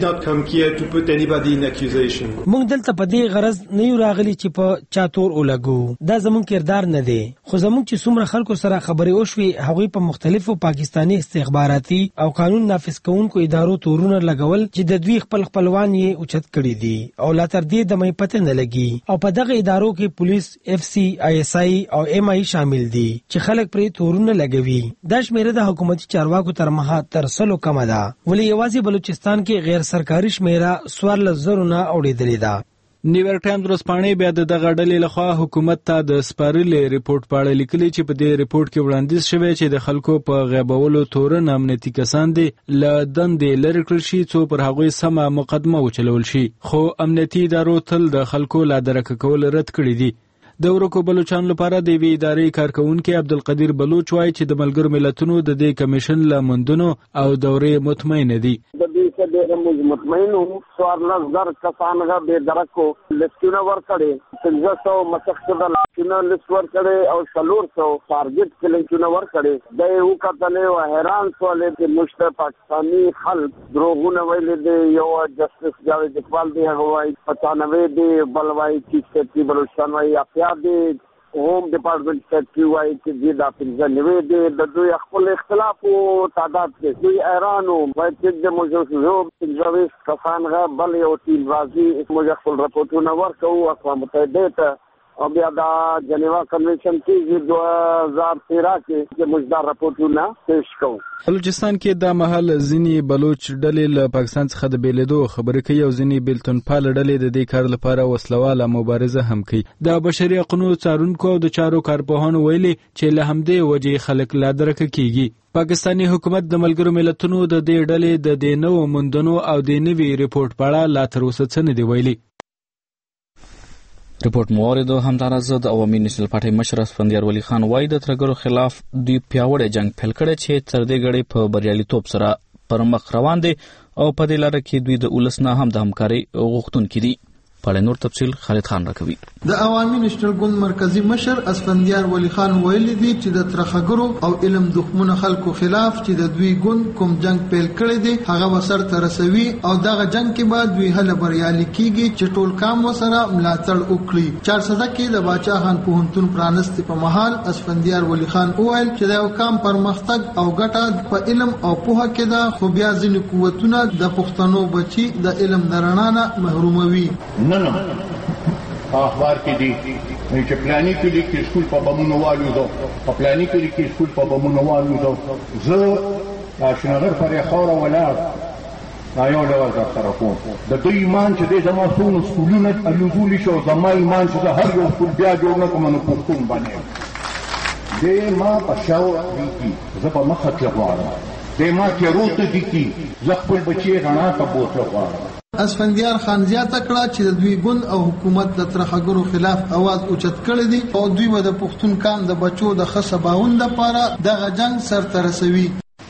موږ دلته په دې غرض نه یو راغلي چې په چا تور ولګو، دا زموږ کردار نه دی، خو زموږ چې څومره خلکو سره خبرې وشوې هغوی په مختلفو پاکستاني استخباراتي او قانون نافذ کوونکو ادارو تورونه لګول چې د دوی خپلوان یې اوچت کړي دي او لا تر دې د مې پته نه لګي او په دغه ادارو کې پولیس، اف سی، آی اس آی او ایم آی شامل دي چې خلک پرې تورونه لګوي. دا شمیره د حکومتي چارواکو تر مها تر سلو کم ده، ولی یوازې بلوچستان کې غیر سرکاري شمیره 14,000 نه اوریدلې ده.
نیویارک ټایمز ورځپاڼې بیا د دغه ډلې لخوا حکومت ته د سپارلې ریپورت په اړه لیکلي چې په دې ریپورت کې وړاندیز شوی چې د خلکو په غیبولو تورن امنیتي کسان دي له دندې لرې کړل شي څو پر هغوی سمه مقدمه وچلول شي، خو امنیتي ادارو تل د خلکو لا درکه کول رد کړي دي. د ورکو بلوچستان لپاره د وی ادارې کارکونکي عبدالقدیر بلوچ وایي چې د ملګرو ملتونو د دې کمیشن له موندنو او دورې مطمئن دي.
د دې څخه ډېر مطمئن وو. 14,000 کسان غا به درکو لیستونه ورکړي، 1500 مشخصه لیستونه لیست ورکړي او 400 ټارګټ لیستونه ورکړي. د یو کتلې او حیران سوالې چې مشت پاکستانی خلک دروغونه ویل دي. یو جسټس جاوید اقبال دی هغه وايي 95 دی، بل وايي چې بلوچستان وايي دی، ہوم ډپارټمنټ سیکرټری وايي چې دې د 95 دی. د دوی خپل اختلاف او تعداد کې دوی ایرانو وايي چې د موجود 25 کسان غا بل یو ټیم راځي موږ خپل راپورټونه ورکوو اقوام متحده ته او بیا د جنیوا کنونشن کې 2013 کې مجدار راپورټونه پیش کوو.
بلوچستان کې د محل ځینی بلوچ ډلې له پاکستان څخه د بیلیدو خبرې کوي او ځینی بیلتون پال ډلې د دې کار لپاره وسلواله مبارزه هم کوي. د بشري حقوقو څارونکو او د چارو کارپوهانو ویلي چې له همدې وجې خلک لا درکه کیږي. پاکستانی حکومت د ملګرو ملتونو د دې ډلې د دې نوو موندنو او د نوي ریپورت په اړه لا تر اوسه څه نه دی ویلي.
ریپورت موارد همداراز د عوامي نېشنل پارټۍ مشر اسفندیار ولی خان وایي د ترګرو خلاف دوی پیاوړی جنگ پیل کړی چې تر دې غړي په بریالیتوب سره پر مخ روان دي او په دې لاره کې دوی د ولس نه هم د همکاري غوښتونکي دي. په نور تفصیل خالد خان راکوي.
د عوامي نېشنل ګوند مرکزی مشر اسفندیار ولی خان ویلي دي چې د ترخګرو او علم دښمنو خلکو خلاف چې د دوی ګوند کوم جنگ پیل کړی دی هغه وسر ته رسوي او دغه جنگ کې بعد دوی هله بریالي کیږي چې ټول کام وسره ملاتړ وکړي. 400 کې د باچا خان پوهنتون پرانست په محل اسفندیار ولی خان وویل چې دا کام پرمختګ او ګټه په علم او پوهه کې ده، خو بیا ځینې قوتونه د پښتنو بچي د علم درنانه محروموي.
اخبار کې دي چې پلاني کې سکول په بمونو والو دو په پلاني کې سکول په بمونو والو دو زه شنغر پر خوره ولا یو ډول سره کوم د دوی ایمان چې د زموږ سکولونه الوزول شو زما ایمان چې هر یو سکول بیا جوړ نه کوم نو پښتون باندې د ما په شاو دي زه په مخه کې غواړم د ما کې روته دي چې زه خپل بچي غنا ته بوتل غواړم.
اسفندیار خان زیاته کړه چې د دوی ګوند او حکومت د ترخګرو خلاف आवाज اوچت کړی دی او دوی به د پښتون کان د بچو د خصباوند لپاره دغه جنگ سر ته رسوي.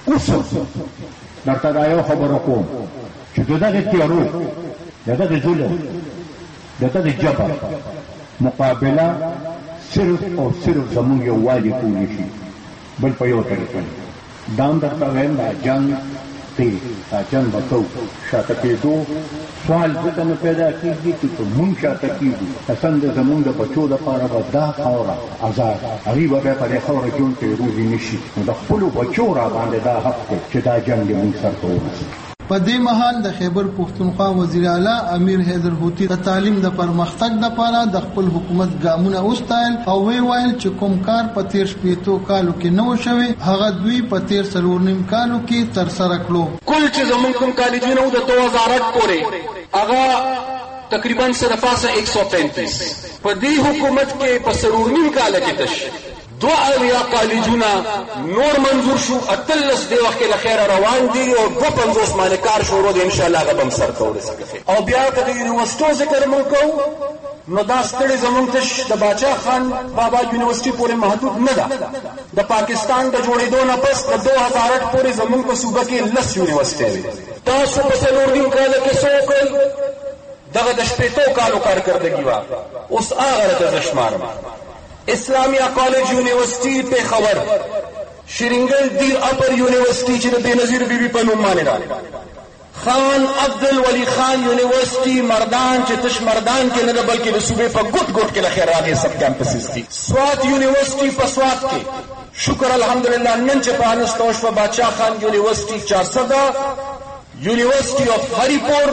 درته دا یو خبره کوم چې دغه تیارو دغه ظلم دغه جبر مقابله صرف او صرف زموږ یو والی کولی شي بل په یو طریقه دام درته وایم دا جنگ ته جنگ بتو شاته کېدو سوال ځکه نه پیدا کېږي چې مونږ شاته کېږو پسند زمونږ د بچو لپاره به دا خاوره آزاد هغوی به بیا په دې خاوره ژوند کوي روزي نه شي نو د خپلو بچو را باندې دا حق دی چې دا جنګ دې مونږ سر ته ورسي.
په دې مهال د خیبر پښتونخوا وزیر اعلی امیر حیدر هوتي د تعلیم د پرمختګ لپاره د خپل حکومت ګامونه وستایل او ویل چې کوم کار په 13 کالو کې نو شوی هغه دوی په 13 کالو کې تر سره کړو.
کل چې زموږ کوم کالجونه د 2008 پورې هغه تقریبا صرفاسه 135 په دې حکومت کې په 9 کال کې تش 2 کالجونه نور منظور شو اتلس دی وخت له خیر روان دي او 250 باندې کار شروع دي ان شاء الله غبم سر کولای او بیا د یونیورسيټو ذکر مو کو نو دا ستړي زمونږ ته د باچا خان بابا یونیورسيټي پورې محدود نه ده. د پاکستان د جوړېدو نه پس د 2008 پورې زمونږ په صوبه کې 10 یونیورسيټي تاسو په څلور کال کې څو کړ دغه د شپږ کالو کارکردګي وا اوس هغه د زشمارم اسلامیہ کالج یونیورسٹی پیښور شرینګل دیر اپر یونیورسٹی چې د بنظیر بیبي په نوم باندې ده خان عبدل ولی خان یونیورسٹی مردان چې تش مردان کې نه بلکې د صوبې په ګوت ګوت کې لخر راغلي سب کیمپسز دي. سوات یونیورسٹی په سوات کې شکر الحمدلله نن چې په انستوش په باچا خان یونیورسٹی 400 یونیورسٹی اف هری پور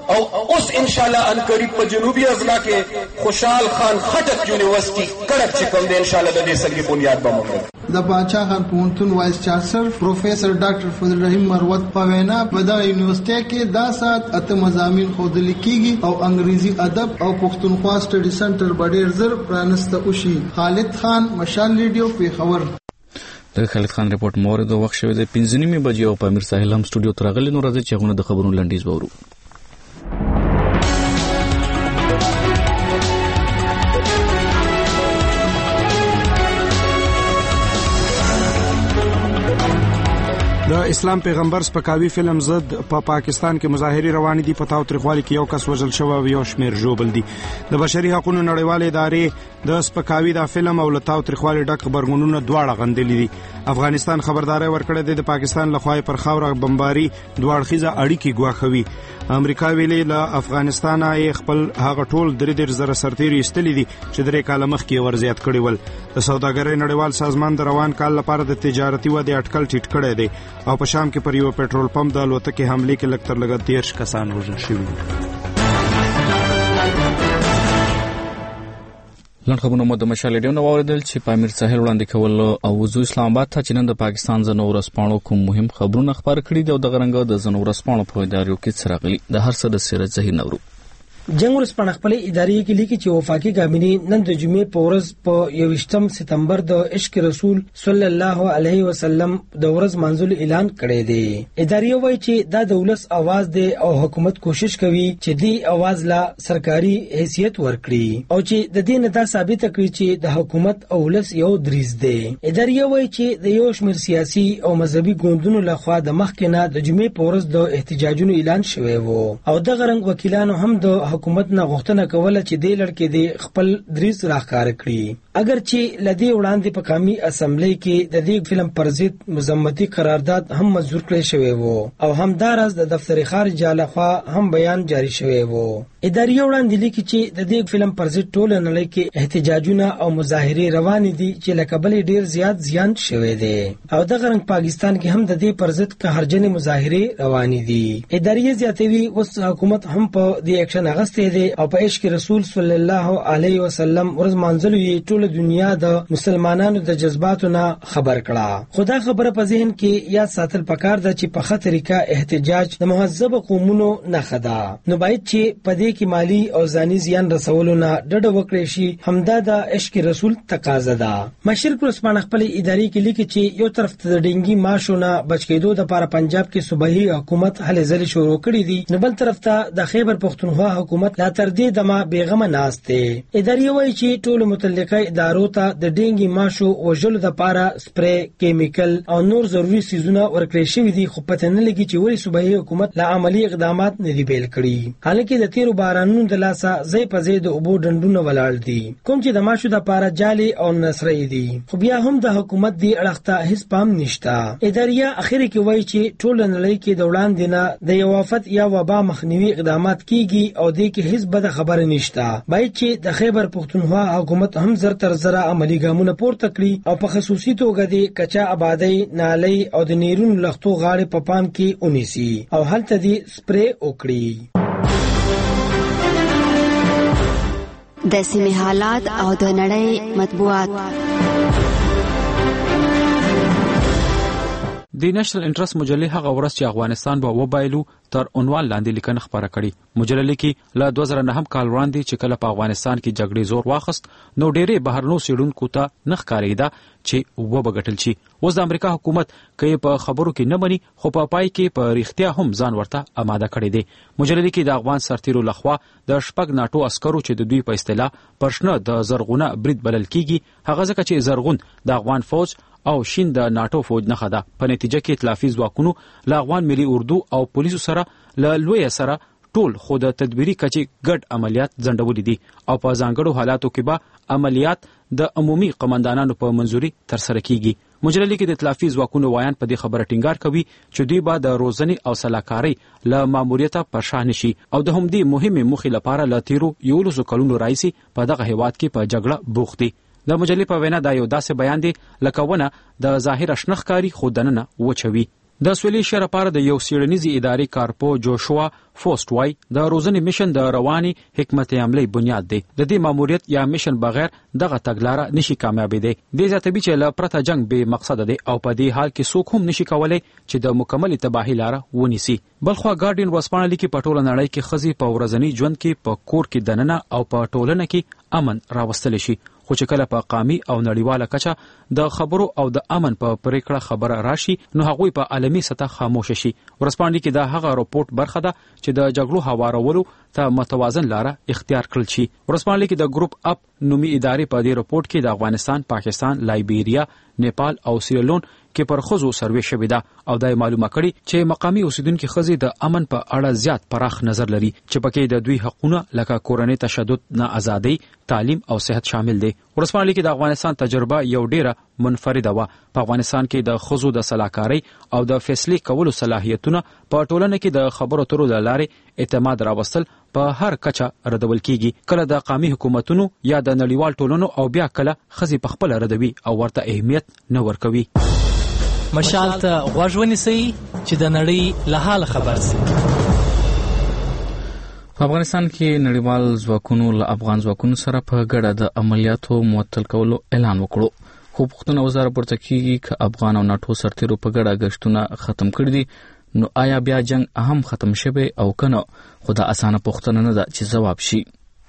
او اوس ان شاء الله ان قریب په جنوبي اضلاع کې خوشحال خان خټک یونیورسيټي کړک چې کوم دی ان شاء الله د دې سلګي بنیاد به موږ
د باچا خان پوهنتون وایس چانسلر پروفیسور ډاکټر فضل رحیم مروت په وینا په دغه یونیورسيټي کې دا سات اته مضامین ښودل کیږي او انګریزي ادب او پښتونخوا سټډي سنټر بډیر زر پرانسته وشي. خالد خان، مشال ریډیو، پیښور.
د خالد خان ریپورت مورد وخت شوی د 5:30 بجې او په امیر ساحل هم سټوډیو ته راغلی. نو راځي چې هغه د خبرونو لنډیز وورو.
د اسلام پیغمبر سپکاوي فلم ضد په پاکستان کې مظاهرې روانې دي. په تاوتریخوالي کې یو کس وژل شوی او یو شمېر ژوبل دي. د بشري حقوقو نړیوالې ادارې د سپکاوي دا فلم او له تاوتریخوالي ډک خبرګونونه دواړه غندلي دي. افغانستان خبرداري ورکړې ده د پاکستان لخوا پر خاوره بمباري دوه اړخیزه اړیکې ګواښوي. امریکا ویلي له افغانستان یې خپل هغه ټول 3,000 سرتیري ایستلي دي چې 3 کاله مخکې ورزیات کړي ول. د سوداګرۍ نړیوال سازمان د روان کال لپاره د تجارتي ودې اټکل ټیټ کړی دی او په شام کې پر یو پېټرول پمپ د الوتکې حملې کې لږ تر لږه 13 کسان وژل شوي دي. لنډ خبرونه مو د مشال ریډیو نو واوریدل چې په امیر ساحل وړاندې کول او وزو اسلام آباد ته چې نن د پاکستان زنو ورسپانو کوم مهم خبرونه خبر کړي دي او د غرنګ د زنو ورسپانو په ادارو کې څرغلي د هر څه د سیرت ظهیر نورو.
جنگ ورسپانه خپل ادارې کې لیکي چې وفاقي کابینه نن د جمعې په ورځ په 21 سپتمبر د عشق رسول صلی الله علیه وسلم د ورځ منځل اعلان کړی دی. ادارې وایي چې دا د ولس आवाज دی او حکومت کوشش کوي چې دې आवाज لا سرکاري حیثیت ورکړي او چې د دې نه دا ثابت کړي چې د حکومت او ولس یو دریز دی. ادارې وایي چې د یو شمېر سیاسي او مذهبي ګوندونو لخوا د مخکنه د جمعې په ورځ د احتجاجونو اعلان شوی وو او د غرنګ وکیلانو هم د حکومت نه غوښتنه کوله چې د لړکې د خپل دریز راخار کړي. اگر چې لدی وړاندې په قومي اسمبلی کې د دې فلم پر ضد مذمتي قرارداد هم منظور کړی شوی وو او همدارس د دفتر خارجه لخوا هم بیان جاری شوی وو. ادارې وړاندې لیکي چې د دې فلم پر ضد ټول نړۍ کې احتجاجونه او مظاهرې روان دي چې لکبل ډیر زیات زیان شوی دی او د غرنګ پاکستان کې هم د دې پر ضد قهرجنې مظاهرې روان دي. ادارې زیاتوي اوس حکومت هم په دې اکشن اغستې دی او په عشق رسول صلی الله علیه وسلم ورځ منځل یې ټول دنیا د مسلمانانو د جذباتو نه خبر کړه. خدا خبره په ذهن کې یاد ساتل پکار ده چې په خطرېکا احتجاج د مهذب قومونو نه خدا نو باید چې په دې کې مالی او ځاني زیان رسولو نه ډډه وکړي شي. همدا د عشق رسول تقاضا ده. مشرق ورسپانه خپل ادارې کې لیکي چې یو طرف ته د ډینګي ماشونه بچ کېدو د لپاره پنجاب کې صوبایي حکومت هلې ځلې شروع کړې دي نو بل طرف ته د خیبر پښتونخوا حکومت لا تر دې دمه بیغمه ناشته. ادارې وایي چې ټول متعلقه ادارو ته د ډینګي ماشو وژلو لپاره سپری، کیمیکل او نور ضروري سيزونه ورکړل شوی دي خو پته نه لګي چې ولی صوبایي حکومت لا عملی اقدامات نه دی بیل کړی. حالکه د تیرو بارانونو د لاسه ځای په ځای د اوبو ډنډونه ولاړ دي کوم چې د ماشو لپاره جالي او نسري دي خو بیا هم د حکومت دی اړخته هیڅ پام نشته. ادارې اخر کې وایي چې ټول نړۍ کې د وړاندې نه د یو آفت یا وبا مخنیوي اقدامات کیږي او د کې هیڅ بده خبره نشته. باید چې د خیبر پښتونخوا حکومت هم زر تر زر عملی ګامونه پورته کړي او په خصوصي توګه د کچا آبادی، نالۍ او د نیرونو لختو غاړې په پام کې ونیسي او هلته دی سپری وکړي.
د سیمې حالات او د نړۍ مطبوعات.
د نېشنل انټرست مجلې هغه ورځ چې افغانستان به وبایلو تر عنوان لاندې لیکنه خبره کړي. مجله لیکي له 2009 کال وړاندې چې کله په افغانستان کې جګړې زور واخست نو ډېرې بهرنو سیډونکو ته نه ښکارېده چې وبګټل شي. اوس د امریکا حکومت کوي په خبرو کې نه مني خو په پای کې په ریښتیا هم ځان ورته آماده کړی دی. مجله لیکي د افغان سرتیرو لخوا د شپږ ناټو عسکرو چې د دوی په اصطلاح پرشنه د زرغونه برید بلل کیږي هغه ځکه چې زرغون د افغان فوج او شین د ناټو فوج نه خده. په نتیجه کې ائتلافي ځواکونو له افغان ملي اردو او پولیسو سره له لوی سره ټول خو د تدبیري کچې ګډ عملیات ځنډولي دي او په ځانګړو حالاتو کې به عملیات د عمومي قماندانانو په منځوري ترسره کیږي. مجله لیکي د ائتلافي ځواکونو وایان په دې خبره ټینګار کوي چې دوی به د روزنې او سلاکارۍ له ماموریته پر شا نشي او د همدې مهمې موخې لپاره له تیرو 11 کلونو راهیسې په دغه هیواد کې په جګړه بوخت دي. د مجلې په وینا دا یو داسې بیان دی لکه ونه د ظاهر شنخکاری خو دننه وچوي. د سویلي اشیا لپاره د یو څېړنیزې ادارې کارپو جوشوا فوسټ وای د روزنې میشن د رواني حکمت عملي بنیاد دی. د دې ماموریت یا میشن بغیر دغه تګلاره نشي کامیابېدی. دې زیاتوي چې له پرته جنگ بې مقصده دی او په دې حال کې څوک هم نشي کولای چې د مکمل تباهي لاره ونیسي. بلخوا ګارډین ورځپاڼه لیکي په ټوله نړۍ کې ښځې په ورځني ژوند کې په کور کې دننه او په ټولنه کې امن راوستلی شي، خو چې کله په قامي او نړیواله کچه د خبرو او د امن په پریکړه خبره راشي نو هغوی په عالمي سطح خاموش شي. ورځپاڼه لیکي دا هغه راپورټ برخه ده چې د جګړو هوارولو ته متوازن لاره اختیار کړل شي. ورځپاڼه لیکي د ګروپ اپ نومي ادارې په دې راپورټ کې د افغانستان، پاکستان، لایبیریا، نیپال او سیریلیون کې پر ښځو سروې شوې ده او دا معلومه کړي چې مقامي اوسیدونکي ښځې د امن په اړه زیات پراخ نظر لري چې پکې د دوی حقونه لکه کورنۍ تشدد نه ازادۍ، تعلیم او صحت شامل دي. ورځپاڼه لیکي د افغانستان تجربه یو ډیره منفرده وه. په افغانستان کې د ښځو د سلاکارۍ او د فیصلې کولو صلاحیتونه په ټولنه کې د خبرو اترو له لارې اعتماد راوستل په هر کچه ردول کیږي، کله د قامي حکومتونو یا د نړیوال ټولنو او بیا کله ښځې په خپله ردوي او ورته اهمیت نه ورکوي.
مشال ته غوږ ونیسئ چې د نړۍ له حاله خبر سي.
په افغانستان کې نړیوال ځواکونو له افغان ځواکونو سره په ګډه د عملیاتو معطل کولو اعلان وکړو، خو پوښتنه اوس راپورته کیږي چې افغان او ناټو سرتیرو په ګډه غشتونه ختم کړي دي نو آیا بیا جنگ هم ختم شوی او کنه؟ خو دا اسانه پوښتنه نه ده چې جواب شي.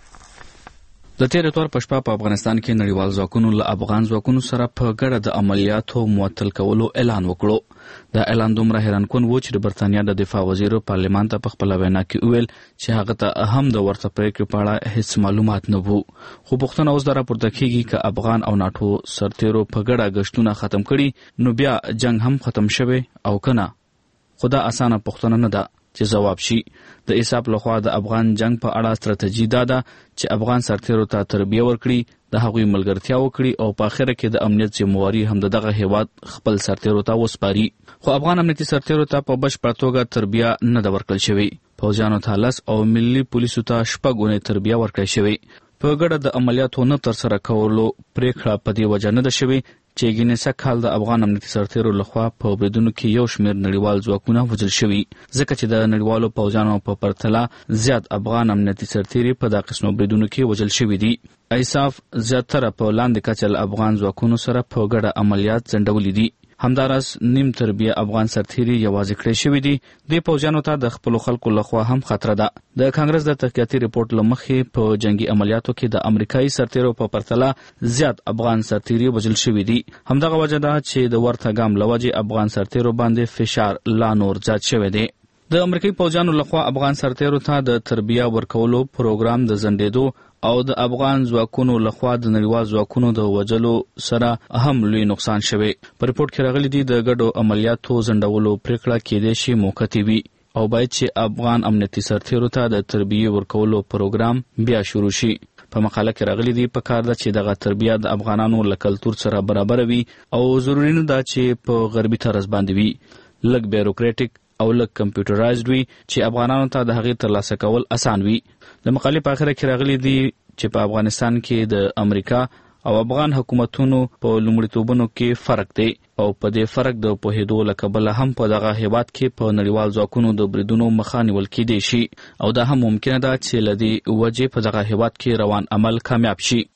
د تیر اتوار په شپه په افغانستان کې نړیوال ځواکونو له افغان ځواکونو سره په ګډه د عملیاتو معطل کولو اعلان وکړو. دا اعلان دومره حیران کون و چې د برتانیا د دفاع وزیر پارلمان ته په خپله وینا کې وویل چې هغه ته هم د ورته پریکړې په اړه هیڅ معلومات نه وو. خو پوښتنه اوس دا راپورته کیږي چې افغان او ناټو سرتیرو په ګډه غشتونه ختم کړي نو بیا جنگ هم ختم شوی او کنه؟ خو دا اسانه پوښتنه نه ده چې جواب شي. د ایساپ لخوا د افغان جنگ په اړه ستراتیژي دا ده چې افغان سرتیرو ته تربیه ورکړي، د هغوی ملګرتیا وکړي او په اخره کې د امنیت ذمہواري هم دغه هیواد خپل سرتیرو ته وسپاري. خو افغان امنیتي سرتیرو ته په بشپړه توګه تربیه نه ده ورکړل شوې. پوځیانو ته 10 او ملي پولیسو ته 6 اونۍ تربیه ورکړل شوې. په ګډه د عملیاتو نه ترسره کولو پریکړه په دې وجه نه ده شوې چې ګینه کال د افغان امنیتي سرتیرو لخوا په بریدونو کې یو شمېر نړیوال ځواکونه وژل شوي، ځکه چې د نړیوالو پوځیانو په پرتله زیات افغان امنیتي سرتیري په دغه قسمو بریدونو کې وژل شوي دي. ایساف زیاتره په لاندې کچه له افغان ځواکونو سره په ګډه عملیات ځنډولي دي. همداراز نیم تربیه افغان سرتیري یوازې کړی شوي دي. د پوځیانو ته د خپلو خلکو لخوا هم خطر ده. د کانګرس د تحقیقاتي ریپورت له مخې په جنگي عملیاتو کې د امریکایي سرتیرو په پرتله زیات افغان سرتیري وژل شوي دي. همدغه وجه ده چې د ورته ګام له وجې افغان سرتیرو باندې فشار لا نور زیات شوی دی. د امریکایي پوځیانو لخوا افغان سرتیرو ته د تربیه ورکولو پروګرام د ځنډېدو او د افغان ځواکونو لخوا د نړیوال ځواکونو د وژلو سره هم لوی نقصان شوی. په ریپورت کې راغلي دي د ګډو عملیاتو ځنډولو پریکړه کېدای شي موقتي وي او باید چې افغان امنیتي سرتیرو ته د تربیه ورکولو پروګرام بیا شروع شي. په مقاله کې راغلي دي په کار ده چې دغه تربیه د افغانانو له کلتور سره برابر وي او ضروري نه ده چې په غربي طرز باندې وي، لږ بیروکریټیک او لږ کمپیوټرایزډ وي چې افغانانو ته د هغې ترلاسه کول اسان وي. د مقالې په اخره کې راغلي دي چې په افغانستان کې د امریکا او افغان حکومتونو په لومړیتوبونو کې فرق دی او په دې فرق د پوهېدو له کبله هم په دغه هیواد کې په نړیوال ځواکونو د بریدونو مخه نیول کېدی شي او دا هم ممکنه ده چې له دې وجې په دغه هیواد کې روان عمل کامیاب شي.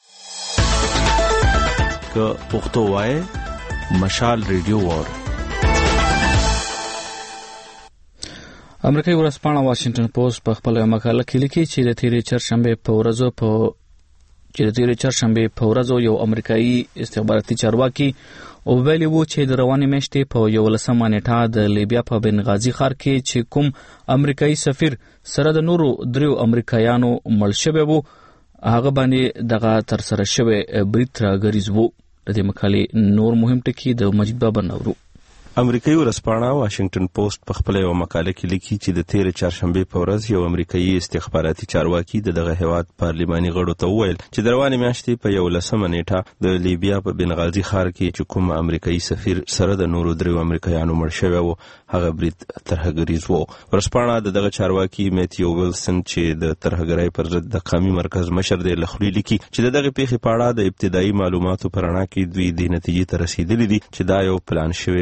که پښتو وایي مشال ریډیو وار.
امریکایي ورځپاڼه واشنګټن پوسټ په خپله مقاله کې لیکي چې د تیرې چهارشنبې په ورځو یو امریکایي استخباراتي چارواکي ویلي وو چې د روانې میاشتې په 11 نیټه د لیبیا په بنغازي ښار کې چې کوم امریکایي سفیر سره د نورو 3 امریکایانو مړ شوی وو هغه باندې دغه ترسره شوی برید راګریز وو. د دې مقالې نور مهم ټکي د مجید بابر نورو.
امریکایي ورځپاڼه واشنګټن پوسټ په خپل یو مقاله کې لیکي چې د تیر چهارشنبه په ورځ یو امریکایي استخباراتي چارواکي دغه هیواد پارلماني غړو ته وویل چې د روانې میاشتې په 11 نیټه د لیبیا په بنغازي ښار کې چې کوم امریکایي سفیر سره د نورو 3 امریکایانو مړ شوی وو هغه برید ترهګریز وو. ورځپاڼه دغه چارواکي میتیو ویلسن چې د ترهګرۍ پر ضد د قومي مرکز مشر دی لخوا لیکي چې دغه پیښې په اړه د ابتدایي معلوماتو پر رڼا کې دوی د نتیجې ته رسیدلي دي چې دا یو پلان شوی برید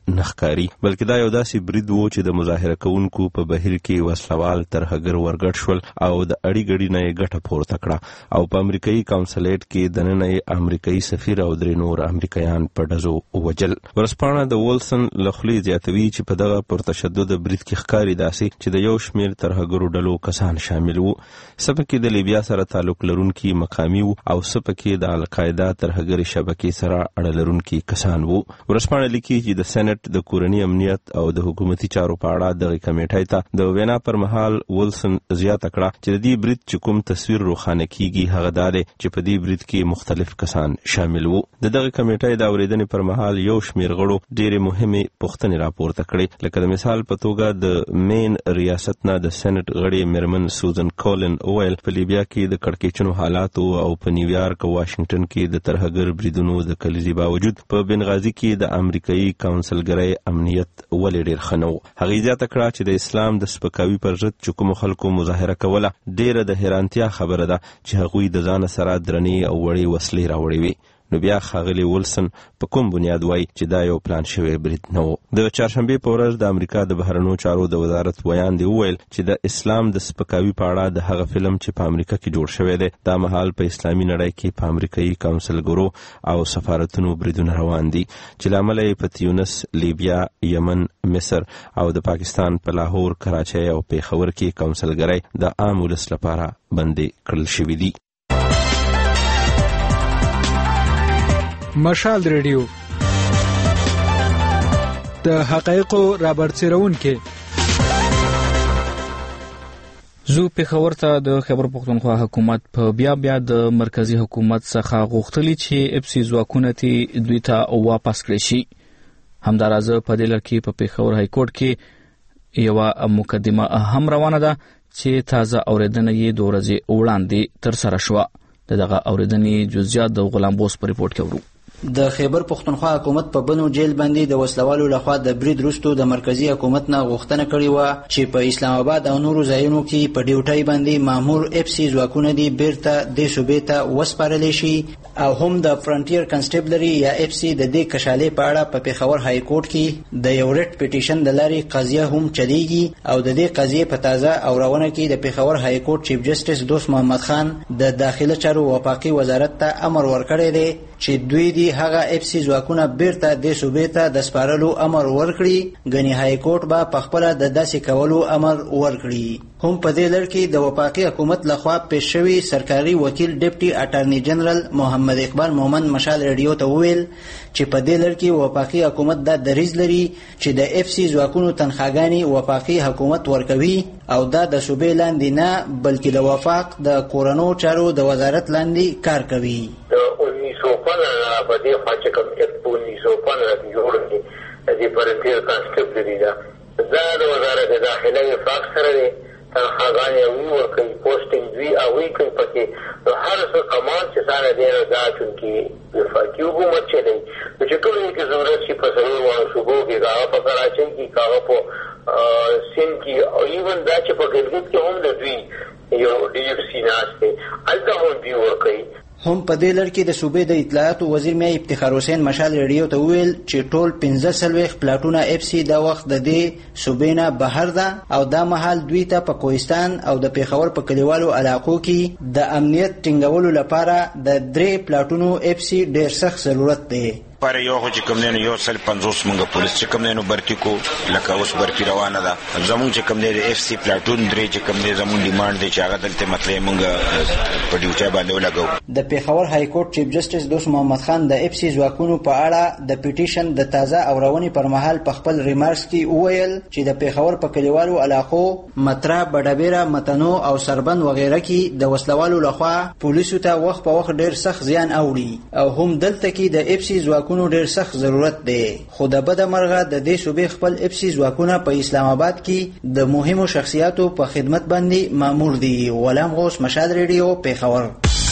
نخکاری، بلکې دا یو داسې برید و چې د مظاهره کوونکو په بهیر کې وسلوال ترهګر ورګډ شول او د اړی ګډی نه یې ګټه پورته کړه او په امریکایي کونسلیټ کې دننه یې امریکایي سفیر او درې نور امریکایان په ډزو وجل. ورځپاڼه د وولسن له خولې زیاتوي چې په دغه پرتشدد برید کې ښکاري داسې چې د یو شمېر ترهګرو ډلو کسان شامل وو، څه پکې د لیبیا سره تعلق لرونکي مقامي وو او څه پکې د القاعده ترهګرې شبکې سره اړه لرونکي کسان وو. ورځپاڼه لیکي چې د سېنات د کورني امنیت او د حکومتي چارو په اړه دغه کمیټې ته د وینا پر مهال وولسن زیاته کړه چې د دې برید چې کوم تصویر روښانه کیږي هغه دا دی چې په دې برید کې مختلف کسان شامل وو. دغه کمیټې د اورېدنې پر مهال یو شمېر غړو ډېرې مهمې پوښتنې راپورته کړې، لکه د مثال په توګه د مین ریاست نه د سېنات غړي میرمن سوزن کولن وویل په لیبیا کې د کړکېچنو حالاتو او په نیویارک او واشنگټن کې د ترهګر بریدونو د کلیزې باوجود په بنغازي کې د امریکایي کونسلګرۍ امنیت ولې ډېر ښه نه و. هغې زیاته کړه چې د اسلام د سپکاوي پر ضد چې کومو خلکو مظاهره کوله ډېره د حیرانتیا خبره ده چې هغوی د ځانه سره درنې او وړې وسلې راوړې وي. نو بیا ښاغلي وولسن په کوم بنیاد وایي چې دا یو پلان شوی برید نه و. د چهارشنبې په ورځ د امریکا د بهرنیو چارو د وزارت ویاندې وویل چې د اسلام د سپکاوي په اړه د هغه فلم چې په امریکا کې جوړ شوی دی دا مهال په اسلامي نړۍ کې په امریکایي کونسلګرو او سفارتونو بریدونه روان دي چې له امله یې په تیونس، لیبیا، یمن، مصر او د پاکستان په لاهور، کراچۍ او پیښور کې کونسلګرۍ د عام ولس لپاره بندې کړل شوي دي.
مشال ریډیو د حقایقو رابرسېرونکي.
زو پیښور ته د خیبر پښتونخوا حکومت په بیا د مرکزی حکومت څخه غوښتلی چې اف سی ځواکونه دوی ته واپس کړي شي. همدارازه په دې لړ کې په پیښور های کورټ کې یو مقدمه هم روانه ده چې تازه اوریدنه یې 2 ورځې وړاندې تر سره شوه. دغه اوریدنې جزئیات د غلام بوس په ریپورت کې ورو.
د خیبر پښتونخوا حکومت په بنو جیل باندې د وسلوالو لخوا د برید وروسته د مرکزی حکومت نه غوښتنه کړې و چې په اسلام آباد او نورو ځایونو کې په ډیوټۍ باندې مامور اف سی ځواکونه دي بیرته د صوبې ته وسپارل شي او هم د فرنټیر کنسټیبلری یا اف سی د دې کشالې په اړه په پیښور های کورټ کې د یو ریټ پټیشن د لارې قضیه هم چلیږي او د دې قضیې په تازه اورونه کې د پیښور های کورټ چیف جسټس دوست محمد خان د داخله چارو وفاقي وزارت ته امر ورکړی دی چې دوی دی هغه اف سی ځواکونه بیرته د صوبې ته د سپارلو امر ورکړي. غنی های کورټ به په خپل د داسې کولو امر ورکړي. هم په دې لړ کې د وفاقي حکومت لخوا پیش شوی سرکاري وکیل ډیپټي اټارنی جنرال محمد اقبال مومن مشال ریډیو ته وویل چې په دې لړ کې وفاقي حکومت د دریز لري چې د اف سی ځواکونو تنخواګانی وفاقي حکومت ورکوي او دا د صوبې لاندې نه بلکې د وفاق د کورونو چارو د وزارت لاندې کار کوي.
1915 په دې خوا چې کوم 1915 جوړ دي د فرنټیر کانسټیبلری دا د وزارت داخله وفاق سره دی تنخواګانې او ورکوي پوسټینګ دوی هغوی کوي پکې هر څه کمان چې ساره دی نو دا چونکې وفاقي حکومت چې دی نو چې کوم یې کې ضرورت شي په څلورو صوبو کې که هغه په کراچۍ کې که هغه په سند کې او ایون دا چې په ګلګت کې هم د دوی یو ډي اف سی ناست دی هلته هم دوی ورکوي.
هم په دې لړ کې د صوبې د اطلاعاتو وزیر میا افتخار حسین مشال ریډیو ته وویل چې ټول 15 پلاټونه اف سی دا وخت د دې صوبې نه بهر ده او دا مهال دوی ته په کوهستان او د پیښور په کلیوالو علاقو کې د امنیت ټینګولو لپاره د 3 پلاټونو اف سی ډېر سخت ضرورت دی.
پر یو خو چې کوم نه یو سل 50 مونږه پولیس چې کوم نه برتی کو لکه اوس برتی روانه ده زمون چې کوم نه اف سی پلاټون درې چې کوم نه زمون ډیماند دی چې هغه دلته مطلب مونږه په ډیوټي باندې ولګو.
د پیښور های کورټ چیف جسټس دوست محمد خان د اف سی ځواکونو په اړه د پټیشن د تازه اورونې پر مهال په خپل ریمارکس کې وویل چې د پیښور په کلیوالو علاقو مترا بډابیره متنو او سربند وغیرہ کې د وسلوالو لخوا پولیسو ته وخت په وخت ډیر سخت زیان اوړي او هم دلته کې د اف سی ځواکونو ډیر سخت ضرورت دی. خو د بده مرغه د دې صوبې خپل اف سی ځواکونه په اسلام آباد کې د مهمو شخصیاتو په خدمت باندې مامور دي. غلام غوث مشال ریډیو پیښور.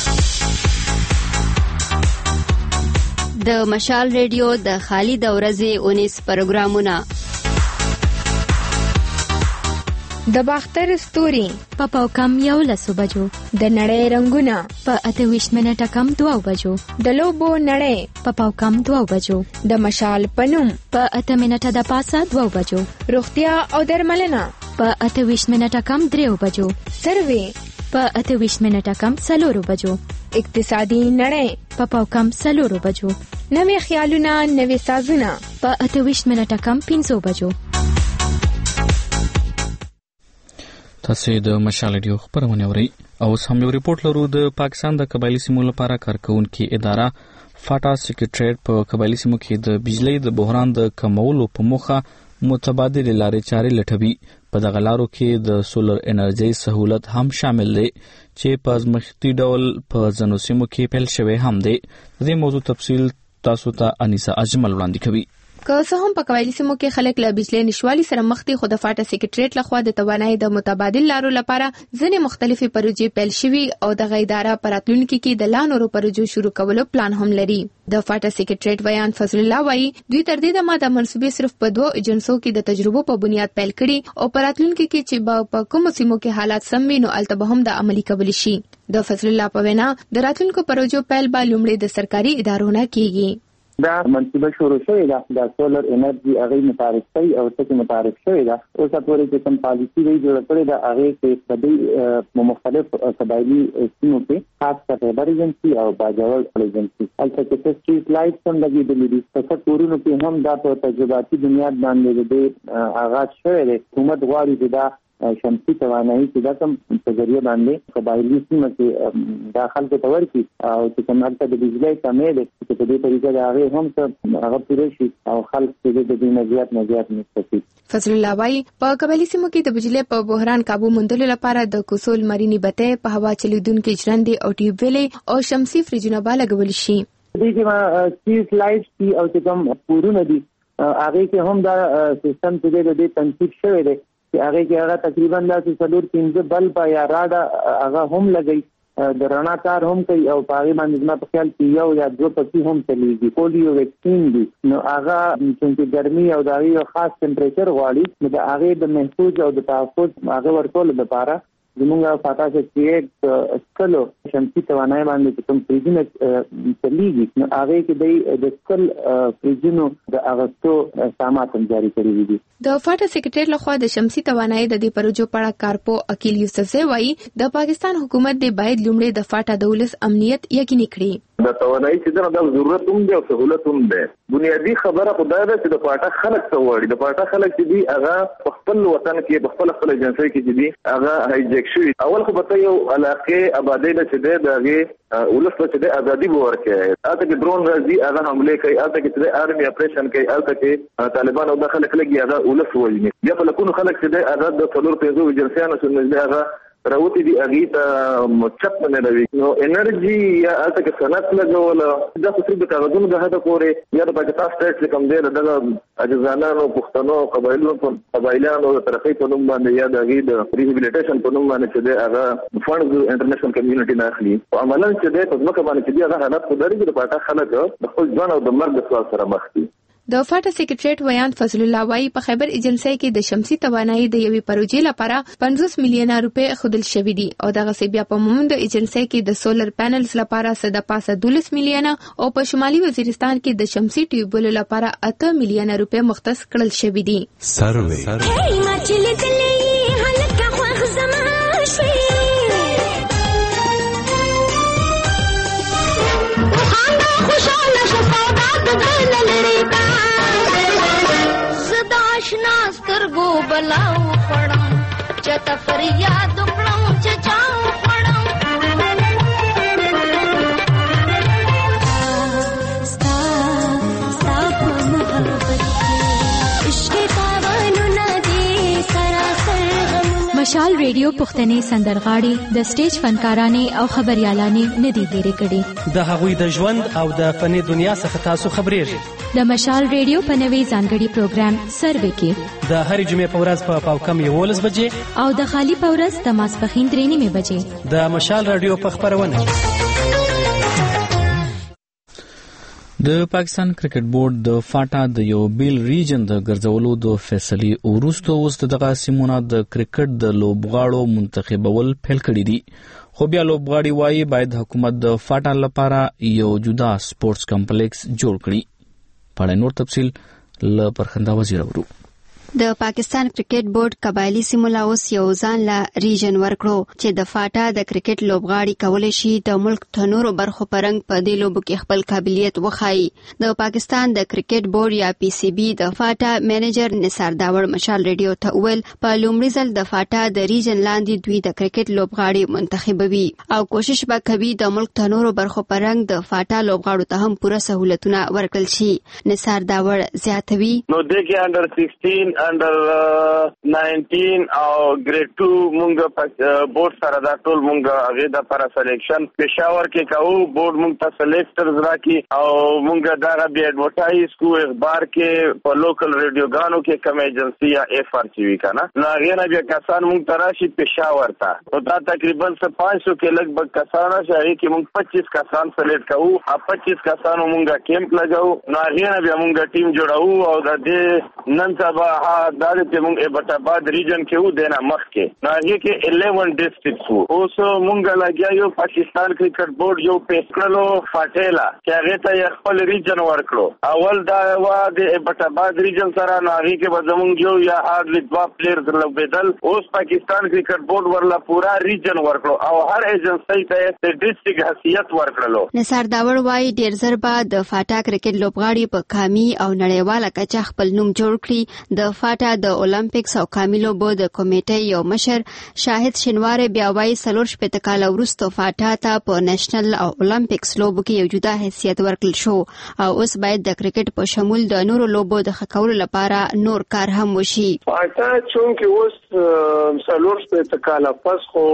د مشال ریډیو د خالد ورځې 19 پروګرامونه
د باختر ستوري
په پاوکم 11 بجو،
د نړۍ رنگونه
په 28 منټه کم 2 بجو،
د لوبو نړۍ
په پاوکم 2 بجو،
د مشال پنوم
په 8 منټه د پاسه 2 بجو،
روغتیا او درملنه
په 28 منټه کم 3 بجو،
سروې
په 28 منټه کم 4 بجو،
اقتصادي نړۍ
په پاوکم 4 بجو،
نوې خیالونه نوې سازونه
په 28 منټه کم 5 بجو.
تاسو د مشال ریډیو خبرونه اورئ او هم یو ریپورت لرو. د پاکستان د قبایلی سیمو لپاره کارکونکو اداره فاټا سیکریټریټ په قبایلی سیمو کې د بجلی د بحران د کمولو په موخه متبادل لارې چارې لټوي. په دغه لارو کې د سولر انرژي سہولت هم شامل دی چې په ځمکتي ډول په ځینو سیمو کې پیل شوی هم دی. د دې موضوع تفصیل تاسو ته انیسا اجمل وړاندې کوي.
که څه هم په قبایلی سیمو کې خلک له بجلی نشوالي سره مخ دي، خو د فاټا سیکریټریټ لخوا د توانایي د متبادل لارو لپاره ځینې مختلفې پروژې پیل شوي او دغه اداره په راتلونکي کې د لا نورو پروژو شروع کولو پلان هم لري. د فاټا سیکریټریټ ویان فضل الله وایي دوی تر دې دمه د منصوبې صرف په 2 ایجنسیو کې د تجربو په بنیاد پیل کړي او په راتلونکي کې چې په کومو سیمو کې حالات سم وي نو الته به هم د عملي کول شي. د فضل الله په وینا د راتلونکو پروژو پیل به لومړی د سرکاري ادارو نه کیږي.
دا منصوبه شروع شوې ده، د سولر انرژي هغه متعارف شوی او څه متعارف شوی ده. اوس پورې چې کوم پالیسی وی جوړ کړی ده هغه کې په مختلف قبایلی سیمو کې خاص کر ایجنسی او باجوړ ایجنسی البته چې سټریټ لایټ هم لګیدلې دي. په کورونو کې هم دا په تجرباتي بنیاد باندې د آغاز شوی دی. حکومت غواړي چې دا شمسي توانایي چې دا کوم په ذریعہ باندې قبایلی سیمه کې داخل کې تور کی او چې کومه د بجلی کمې ده چې په دې طریقې دا هغه پوره شي او خلک دې د دې نزيات مستفید.
فضل الله وايي په قبایلی سیمو کې د بجلی په بحران قابو موندلو لپاره د کوسول مرینی بته په هوا چلیدونکو ژوندۍ او ټیوب ویلې او شمسي فریجونه بالګول شي.
دې کې سټریټ لایټ او چې کوم پورونه دي هغه کې هم دا سیستم چې د تنصیب شوی دی چې هغه کې هغه تقریبا د 4-5 بلب یا راډ هغه هم لګي د رڼا کار هم کوي او پاره باندې ما په خیال کې یو یا 2 پکې هم چلیږي. پولیو ویکسین دي نو هغه چې ګرمي او داوی خاص ټمپریچر غواړي نو د هغه د محفوظ او د تحفظ هغه ورکول لپاره زموږه فاټا سیکریټ سکلو شمسي توانایي باندې کوم فریجونه چلیږي نو هغه کې د سکل فریجونو د اغستو سامات هم جاری کړی دي.
د فاټا سیکریټریټ لخوا د شمسي توانایي د دې پروژو په اړه کارپو اکیل یوسفزی وایي د پاکستان حکومت د باید لومړی د فاټا د ولس امنیت یقیني کړي.
د توانایي چې د ضرورت هم دی او سہولت هم دی. بنیادی خبره خدای ده چې د پاټا خلک څه وړي. د پاټا خلک چې دي هغه په خپل وطن کې په خپل ایجنسی کې چې دي هغه هایجیک شوی. اول خو به یو علاقه آبادی نه چې ده دغه ولس ته د ازادي ورکړي. اته کې ډرون راځي هغه حمله کوي، اته کې د آرمي اپریشن کوي، اته کې طالبان او د خلک لګي هغه ولس وژني. بیا په لکونو خلک چې د آزاد د څلور پیزو ایجنسیانو څخه هغه راوتی دي اغه ته مچت نه لري. نو انرژي یا اته کې صنعت لګول دا څه د کاغذونو د هدا پورې یا د پاکستان سټیټ کوم دی دغه اجزانانو پښتنو قبایلانو د طرفي په نوم باندې یا د غي ریهابلیټیشن په نوم باندې چې د هغه فند انټرنیشنل کمیونټي نه اخلي او عملاً چې د په ځمکه باندې چې هغه حالت په دغه د پاکستان خلک د خپل ځان او د مرګ سره سره مخ دي.
د فاټا سیکریټریټ ویان فضل الله وايي په خیبر ایجنسی کې د شمسي توانایي د یوې پروژې لپاره 50 میلیونه روپۍ خودل شوې دي او دغه سی بیا په مومند ایجنسی کې د سولر پینلز لپاره صد پاسه 12 میلیونه او په شمالي وزیرستان کې د شمسي ټیوبویل لپاره 8 میلیونه روپۍ مختص کړل شوې دي. سروې
ناس کرګو بلاو پړم چتا فریاد پړم چاو پړم ستا په محبت عشق پاونو ندی سراسر غم.
مشال ریډیو پښتني سندرغاړي د سټیج فنکارانه او خبريالانه ندي ډېرې کړي.
د هغوی د ژوند او د فني دنیا څخه تاسو خبرېږئ.
د مشال ریډیو په نوي ځانګړي پروګرام سروې کې
د هرې جمعې په ورځ په پاوکم 11 بجې
او د خالی په ورځ د ماسپښین 3:30 بجې
د مشال ریډیو په خبرونه.
د پاکستان کرکټ بورډ د فاټا د یو بیل ریجن د ګرځولو د فیصلې وروسته اوس دغه سیمونه د کرکټ د لوبغاړو منتخبول پیل کړي دي، خو بیا لوبغاړي وایي باید حکومت د فاټا لپاره یو جدا سپورتس کمپلیکس جوړ کړي. په نور تفصیل له پرخنده وزیر اورو.
د پاکستان کرکټ بورډ قبایلی سیمو لا اوس یو ځان لا ریجن ورکړو چې د فاټا د کرکټ لوبغاړي کولی شي د ملک تنورو برخو پرنګ په دې لوبو کې خپل قابلیت وښایي. د پاکستان د کرکټ بورډ یا پی سی بی د فاټا مینیجر نثار داوړ مشال ریډیو ته وویل په لومړي ځل د فاټا د ریجن لاندې دوی د کرکټ لوبغاړي منتخبوي او کوشش به کوي د ملک تنورو برخو پرنګ د فاټا لوبغاړو ته هم پوره سہولتونه ورکړل شي. نثار داوړ زیاتوي
نو دغه انډر 16 انډر 19 او ګریډ 2 مونږ بورډ سره دا ټول مونږ هغه د لپاره سلیکشن پېښور کې کوو. بورډ مونږ ته سلیکټرز راکړي او مونږ دا به ایڈورټایز کو اخبار کې په لوکل ریډیوګانو کې کوم ایجنسی یا اف ار سی وی کنه نو هغه نه بیا کسان مونږ تراشي پېښور ته او دا تقریبا 500 کې لګبګ کسان شي چې مونږ 25 کسان سلیکټ کوو او 25 کسانو مونږه کیمپ لګاو نو هغه نه بیا مونږ ټیم جوړاو او د دې نن سبا دا ته مونږ ایبټاباد ریجن کې و دینه مخ کې نو هغه کې 11 ډیسټرکټس وو. اوس مونږ لګیا یو پاکستان کرکټ بورډ یو پیسکلو فاټیلا چې هغه ته خپل ریجن ورکړو. اول دا و د ایبټاباد ریجن سره نو هغه کې به زمونږ یو یا هارډلی 2 پلیئرز لوبېدل. اوس پاکستان کرکټ بورډ ورلا پورا ریجن ورکړو او هر ایجنسی ته د ډیسټرکټ حیثیت ورکړلو.
نثار داوړ وايي ډیر زر بعد د فاټا کرکټ لوبغاړي په کامي او نړیواله کچه خپل نوم جوړ کړي. د فاټا د اولمپکس او کامي لوبو د کمیټې یو مشر شاهد شینوار بیا وايي 4 کال وروسته فاټا ته په نېشنل او اولمپکس لوبو کې یو جدا حیثیت ورکړل شو او اوس باید د کرکټ په شمول د نورو لوبو د ښه کولو لپاره نور کار هم وشي.
فاټا چونکه اوس 4 کال پس خو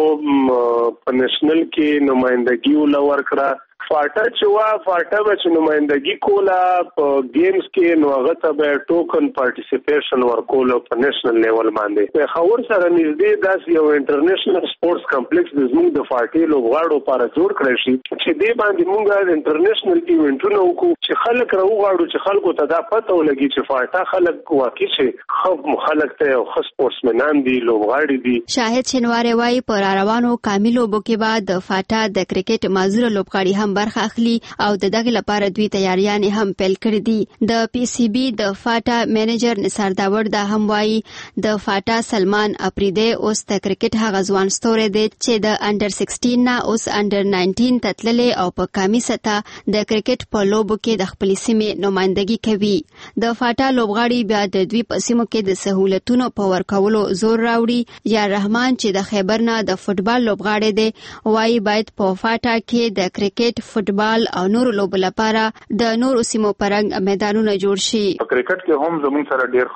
په نېشنل کې نمائندګي ولور کړه. فاټا چې فاټا به نمائندګي کوله په گیمز کې نو هغه ته به ټوکن پارټیسیپیشن ورکول په نېشنل لیول باندې. په خور سره نږدې داس یو انټرنیشنل سپورتس کمپلیکس د زموږ د فاټي لوبغاړو لپاره جوړ کړی شي چې دې باندې موږ انټرنیشنل ایونټونه وکړو چې خلک راوغواړو چې خلکو ته دا پته ولګي چې فاټا خلک واقعي چې خلک ته خو سپورتسمنان دي لوبغاړي دي.
شاهد شینوار وايي پر روانو کامي لوبو کې بعد د فاټا د کرکټ معذور لوبغاړي هم برخه اخلي او د دغه لپاره دوی تیاریانې هم پیل کړې دي. د پی سی بی د فاټا مینیجر نثار داوړ دا هم وایي د فاټا سلمان اپریدی اوس د کرکټ هغه ځوان ستوری دی چې د انډر 16 نه اوس انډر 19 ته تللی او په کامي سطح د کرکټ په لوبو کې د خپلې سیمې نمائندګي کوي. د فاټا لوبغاړي بیا د دوی په سیمو کې د سہولتونو په ورکولو زور راوړي. یا رحمان چې د خیبر نه د فوټبال لوبغاړی دی وایي باید په فاټا کې د کرکټ فوټبال او نور لوبو لپاره د نور سیمو پرنګ میدانونه جوړ شي.
په کرکټ کې هم زموږ سره ډېر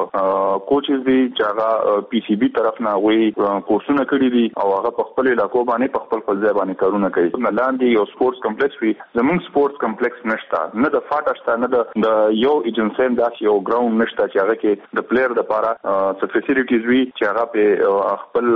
ښه کوچز دي چې هغه پی سی بی طرف نه وي کورسونه کړی دي او هغه په خپل علاقو باندې په خپل ځای باندې کارونه کوي. لاندې یو سپورتس کمپلیکس وي زموږ سپورتس کمپلیکس نشته نه د فاټا شته نه د یو ایجنسی داس یو ګراوند نشته چې هغه کې د پلیئر لپاره څه فیسیلیټیز وي چې هغه په خپل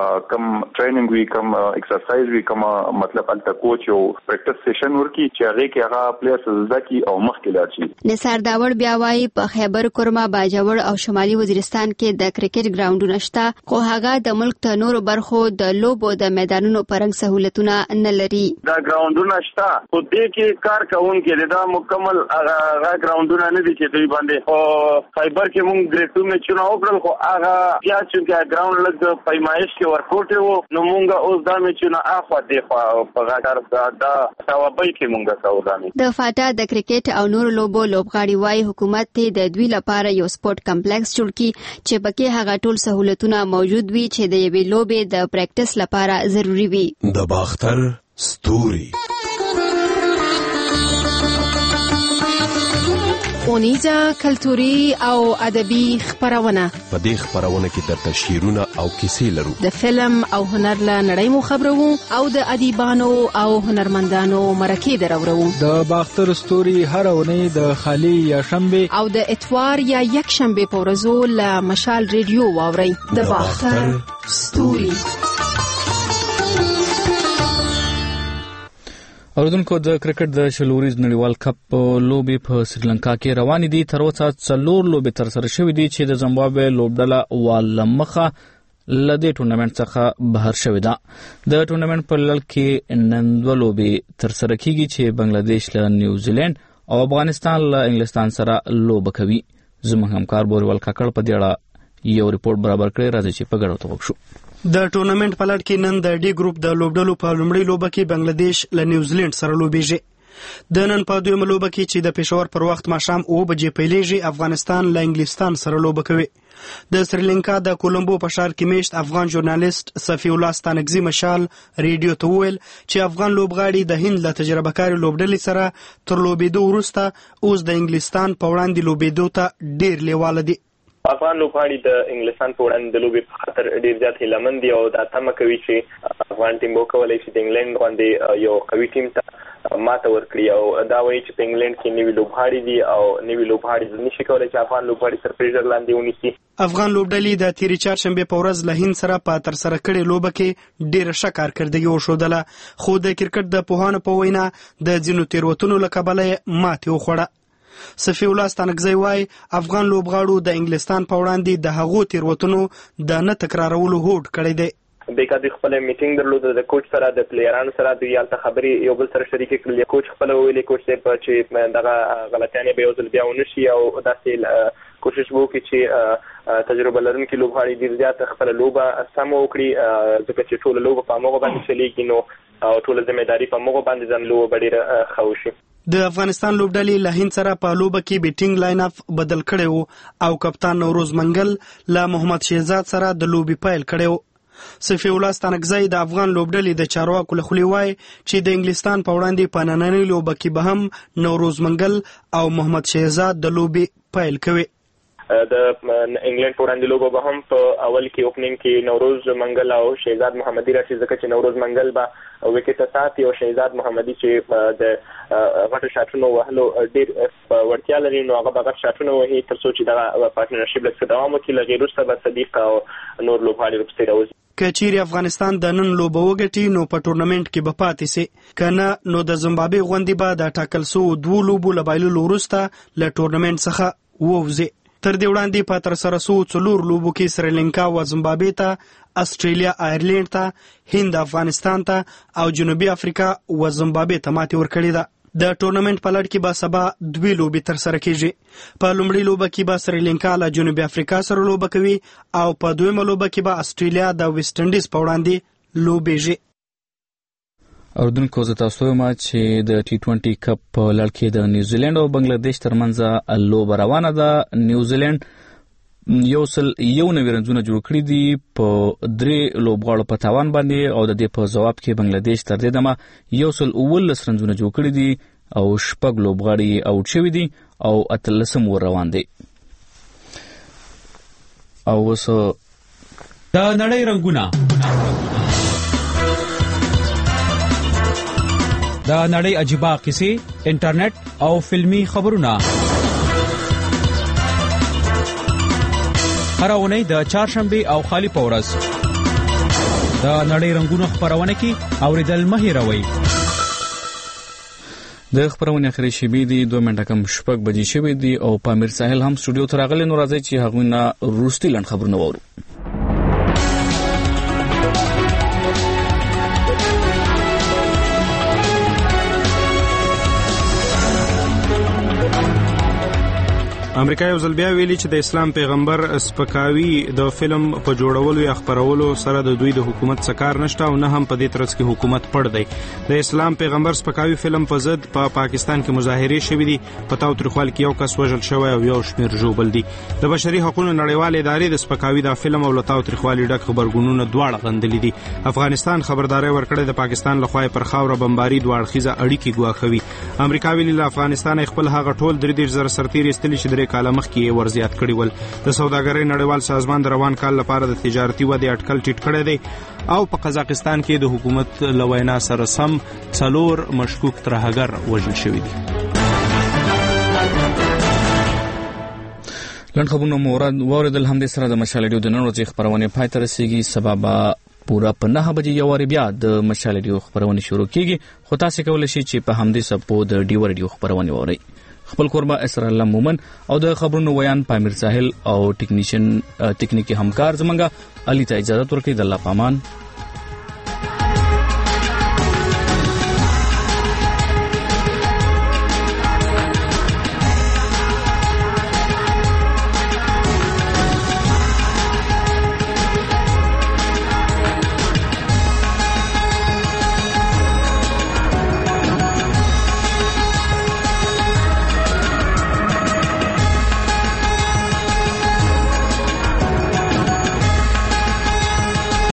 کم ټریننګ وي کم ایکسرسایز وي کم مطلب الته کوچ او پریکټس سیشن ورکی چې هغه کې هغه پلیئرز زدکی او مخکې لاړ شي.
نثار داوړ بیا وايي په خیبر کورما باجوړ او شمالي وزیرستان کې د کرکټ ګراوندونه شته خو هغه د ملک ته نورو برخو د لوبو د میدانونو پرنګ سہولتونه نه لري.
دا ګراوندونه شته خو دې کې کار کوونکي دا مکمل هغه ګراوندونه نه دي چې دوی باندې او خیبر کې مونږ ګریډ 2 میچونه وکړل خو هغه بیا چې ګراوند لږ پیمایش کې ورکوټ وو نو مونږ اوس دا میچونه اخوا دی په غاټر دا توابای کې مونږه سعوداني.
د فاټا د کرکټ او نور لوبو لوبغاړي وايي حکومت ته د دوی لپاره یو سپورت کمپلیکس جوړ کړي چې پکې هغه ټول سہولتونه موجود وي چې د یوې لوبې د پریکټس لپاره ضروری وي.
د باختر ستوري
اونیزه کلتوري او ادبي خبرونه.
په دې خبرونه کې درته شعرونه او کیسې لرو.
د فلم او هنر له نړۍ مو خبرو او د ادیبانو او هنرمندانو مرکې درورو.
د باختر ستوري هر اونۍ د خالی یا شنبه
او د اتوار یا یک شنبه په ورځو له مشال ریډیو واورئ.
د باختر ستوري.
اوردونکو د کرکټ د شلوريز نړیوال کپ لوبې په سریلانکا کې روان دي. تر اوسه 4 لوبې تر سره شوې دي چې د زمبابوې لوبډله والمخه لدې ټورنمنت څخه بهر شوې ده. د ټورنمنت په لړ کې نن 2 لوبې تر سره کیږي چې بنگلاديش له نیوزیلند او افغانستان له انګلستان سره لوبه کوي. زموږ همکار بورول کاکړ په دې اړه یو ریپورت برابر کړی، راځي چې په ګډه توګه شو.
د ټورنمنت په لړ کې نن د ډي ګروپ د لوبډلو په لومړۍ لوبه کې بنگلاديش له نیوزیلند سره لوبېږي. د نن په دویمه لوبه کې چې د پېښور پر وخت ماښام 9 بجې پیلېږي، افغانستان له انګلستان سره لوبه کوي. د سریلانکا د کولمبو په ښار کې میشت افغان ژورنالیست صفی الله ستانکزي مشال ریډیو ته وویل چې افغان لوبغاړي د هند له تجربه کاري لوبډلې سره تر لوبېدو وروسته اوس د انګلستان په وړاندې لوبېدو ته ډېر لیواله دي.
افغان لوبغاړي د انګلستان په وړاندې د لوبې په خاطر ډېر زیات هیلهمند دي او دا تمه کوي چې افغان ټیم وکولای شي د انګلند باندې یو قوي ټیم ته ماته ورکړي او دا وایي چې په انګلند کې نوي لوبغاړي دي او نوي لوبغاړي نشي کولای چې افغان لوبغاړي تر پریشر لاندې ونیسي.
افغان لوبډلې د تیرې چهارشنبې په ورځ له هند سره په تر سره کړې لوبه کې ډېره ښه کارکردګي وښودله، خو د کرکټ د پوهانو په وینا د ځینو تېروتنو له کبله یې ماتې وخوړه. صفی الله ستانکزی وایي افغان لوبغاړو د انګلستان په وړاندې د هغو تېروتنو د نه تکرارولو هوډ کړی دی.
بیکا د خپل میټینګ درلود د کوچ سره د پلیرانو سره د یالته خبرې یو بل سره شریک کړل. کوچ خپل ویلي کوچ چې دغه غلطیانې به یو ځل بیا ونشي او داسې کوشش وکړي چې تجربه لرونکي لوبغاړي ډېر زیات خپل لوبه سم وکړي، ځکه چې ټول لوبه په هغه باندې چلیږي نو او ټول ځمېداري په هغه باندې ځان لوبه ډېره ښه وشي.
د افغانستان لوبډلې له هند سره په لوبه کې بیټینګ لاین اپ بدل کړی و او کپتان نوروز منګل له محمد شهزاد سره د لوبې پیل کړی و. صفی الله ستانکزی د افغان لوبډلې د چارواکو له خولې وایي چې د انګلستان په وړاندې په نننۍ لوبه کې به هم نوروز منګل او محمد شهزاد د لوبې پیل کوي.
د انګلند په وړاندې لوبه به هم په اول کې اوپننګ کې نوروز منګل او شهزاد محمدي راشي، ځکه چې نوروز منګل به وکټ ساتي او شهزاد محمدي چې د غټو شاټونو وهلو ډېر وړتیا لري نو هغه به غټ شاټونه وهي تر څو چې دغه پارټنرشپ لږ دوام وکړي. له هغې وروسته به صدیق او نور لوبغاړي ورپسې راوځي.
که چیرې افغانستان د نن لوبه وګټي نو په ټورنمنت کې به پاتې سي، که نه نو د زمبابوې غوندې به د ټاکل سوو 2 لوبو له بایللو وروسته له ټورنمنت څخه ووځي. تر دې وړاندې په تر سره سوو 4 لوبو کې سریلانکا و زمبابوې ته، استرالیا آیرلینډ ته، هند افغانستان ته او جنوبي افریقا و زمبابوې ته ماتې ورکړې ده. د ټورنمنت په لړ کې به سبا 2 لوبې تر سره کیږي. په لومړۍ لوبه کې به سریلانکا له جنوبي افریقا سره لوبه کوي او په دویمه لوبه کې به استرالیا د ویسټ انډیز په وړاندې لوبېږي.
اردوونکو زه تاسو ته وایم چې د ټي 20 کپ په لړ کې د نیوزیلند او بنگلاديش ترمنځ لوبه روانه ده. نیوزیلند یو نوي رنزونه جوړ کړي دي په 3 لوبغاړو په تاوان باندې او د دې په ځواب کې بنگلاديش تر دې دمه 19 رنزونه جوړ کړي دي او 6 لوبغاړي اوټ شوي دي او 13 ور روان دي. او اوس
د نړۍ رنگونه د نړۍ عجیبه کیسې، انټرنیټ او فلمی خبرونه هر اونۍ د چهارشنبه او خالی په ورځ د نړۍ رنگونو خبرونه کې اوریدل مه هېروئ.
د خبرونه اخري شبي دي 2 منټه کم 6 بجې شوي دي او پامیر ساحل هم سټوډیو ته راغلي. نو راځي چې هغوی نه روستي لنډ خبرونه وورو.
امریکا یو ځل بیا ویلي چې د اسلام پیغمبر سپکاوي د فلم په جوړولو یا خپرولو سره د دوی د حکومت څخه کار نشته او نه هم په دې ترڅ کې حکومت پړ دی. د اسلام پیغمبر سپکاوي فلم په ضد په پاکستان کې مظاهرې شوې دي. په تاوتریخوالي کې یو کس وژل شوی او یو شمېر ژوبل دي. د بشري حقوقو نړیوالې ادارې د سپکاوي د فلم او تاوتریخوالي ډک خبرګونونه دواړه غندلي دي. افغانستان خبرداري ورکړې د پاکستان لخوا پر خاوره بمباري دوه اړخیزه اړیکې ګواښوي. امریکا ویلي له افغانستان خپل هغه ټول 3,000 سرتیري استلي چې 3 کاله مخکې ورزیات کړي ول. د سوداګرۍ نړیوال سازمان د روان کال لپاره د تجارتي ودې اټکل ټیټ کړی دی او په قزاقستان کې د حکومت لوینا سره سم 4 مشکوک ترهګر وژل شوي دي.
لنډ خبرونه مو واوریدل. همدې سره د مشال ریډیو د نن ورځې خبرونه پای ته رسیږي. سبا پوره په 9 بجې یو واری بیا د مشال ریډیو خبرونه شروع کیږي. خو تاسو کولی شئ چې په همدې سپو د ډیو ریډیو خبرونه واورئ. خپل قربا اسرار الله مومن او د خبرونو ویان پامیر ساحل او ټیکنیکی همکار زمونږه علي ته اجازه ورکړئ. د الله پامان.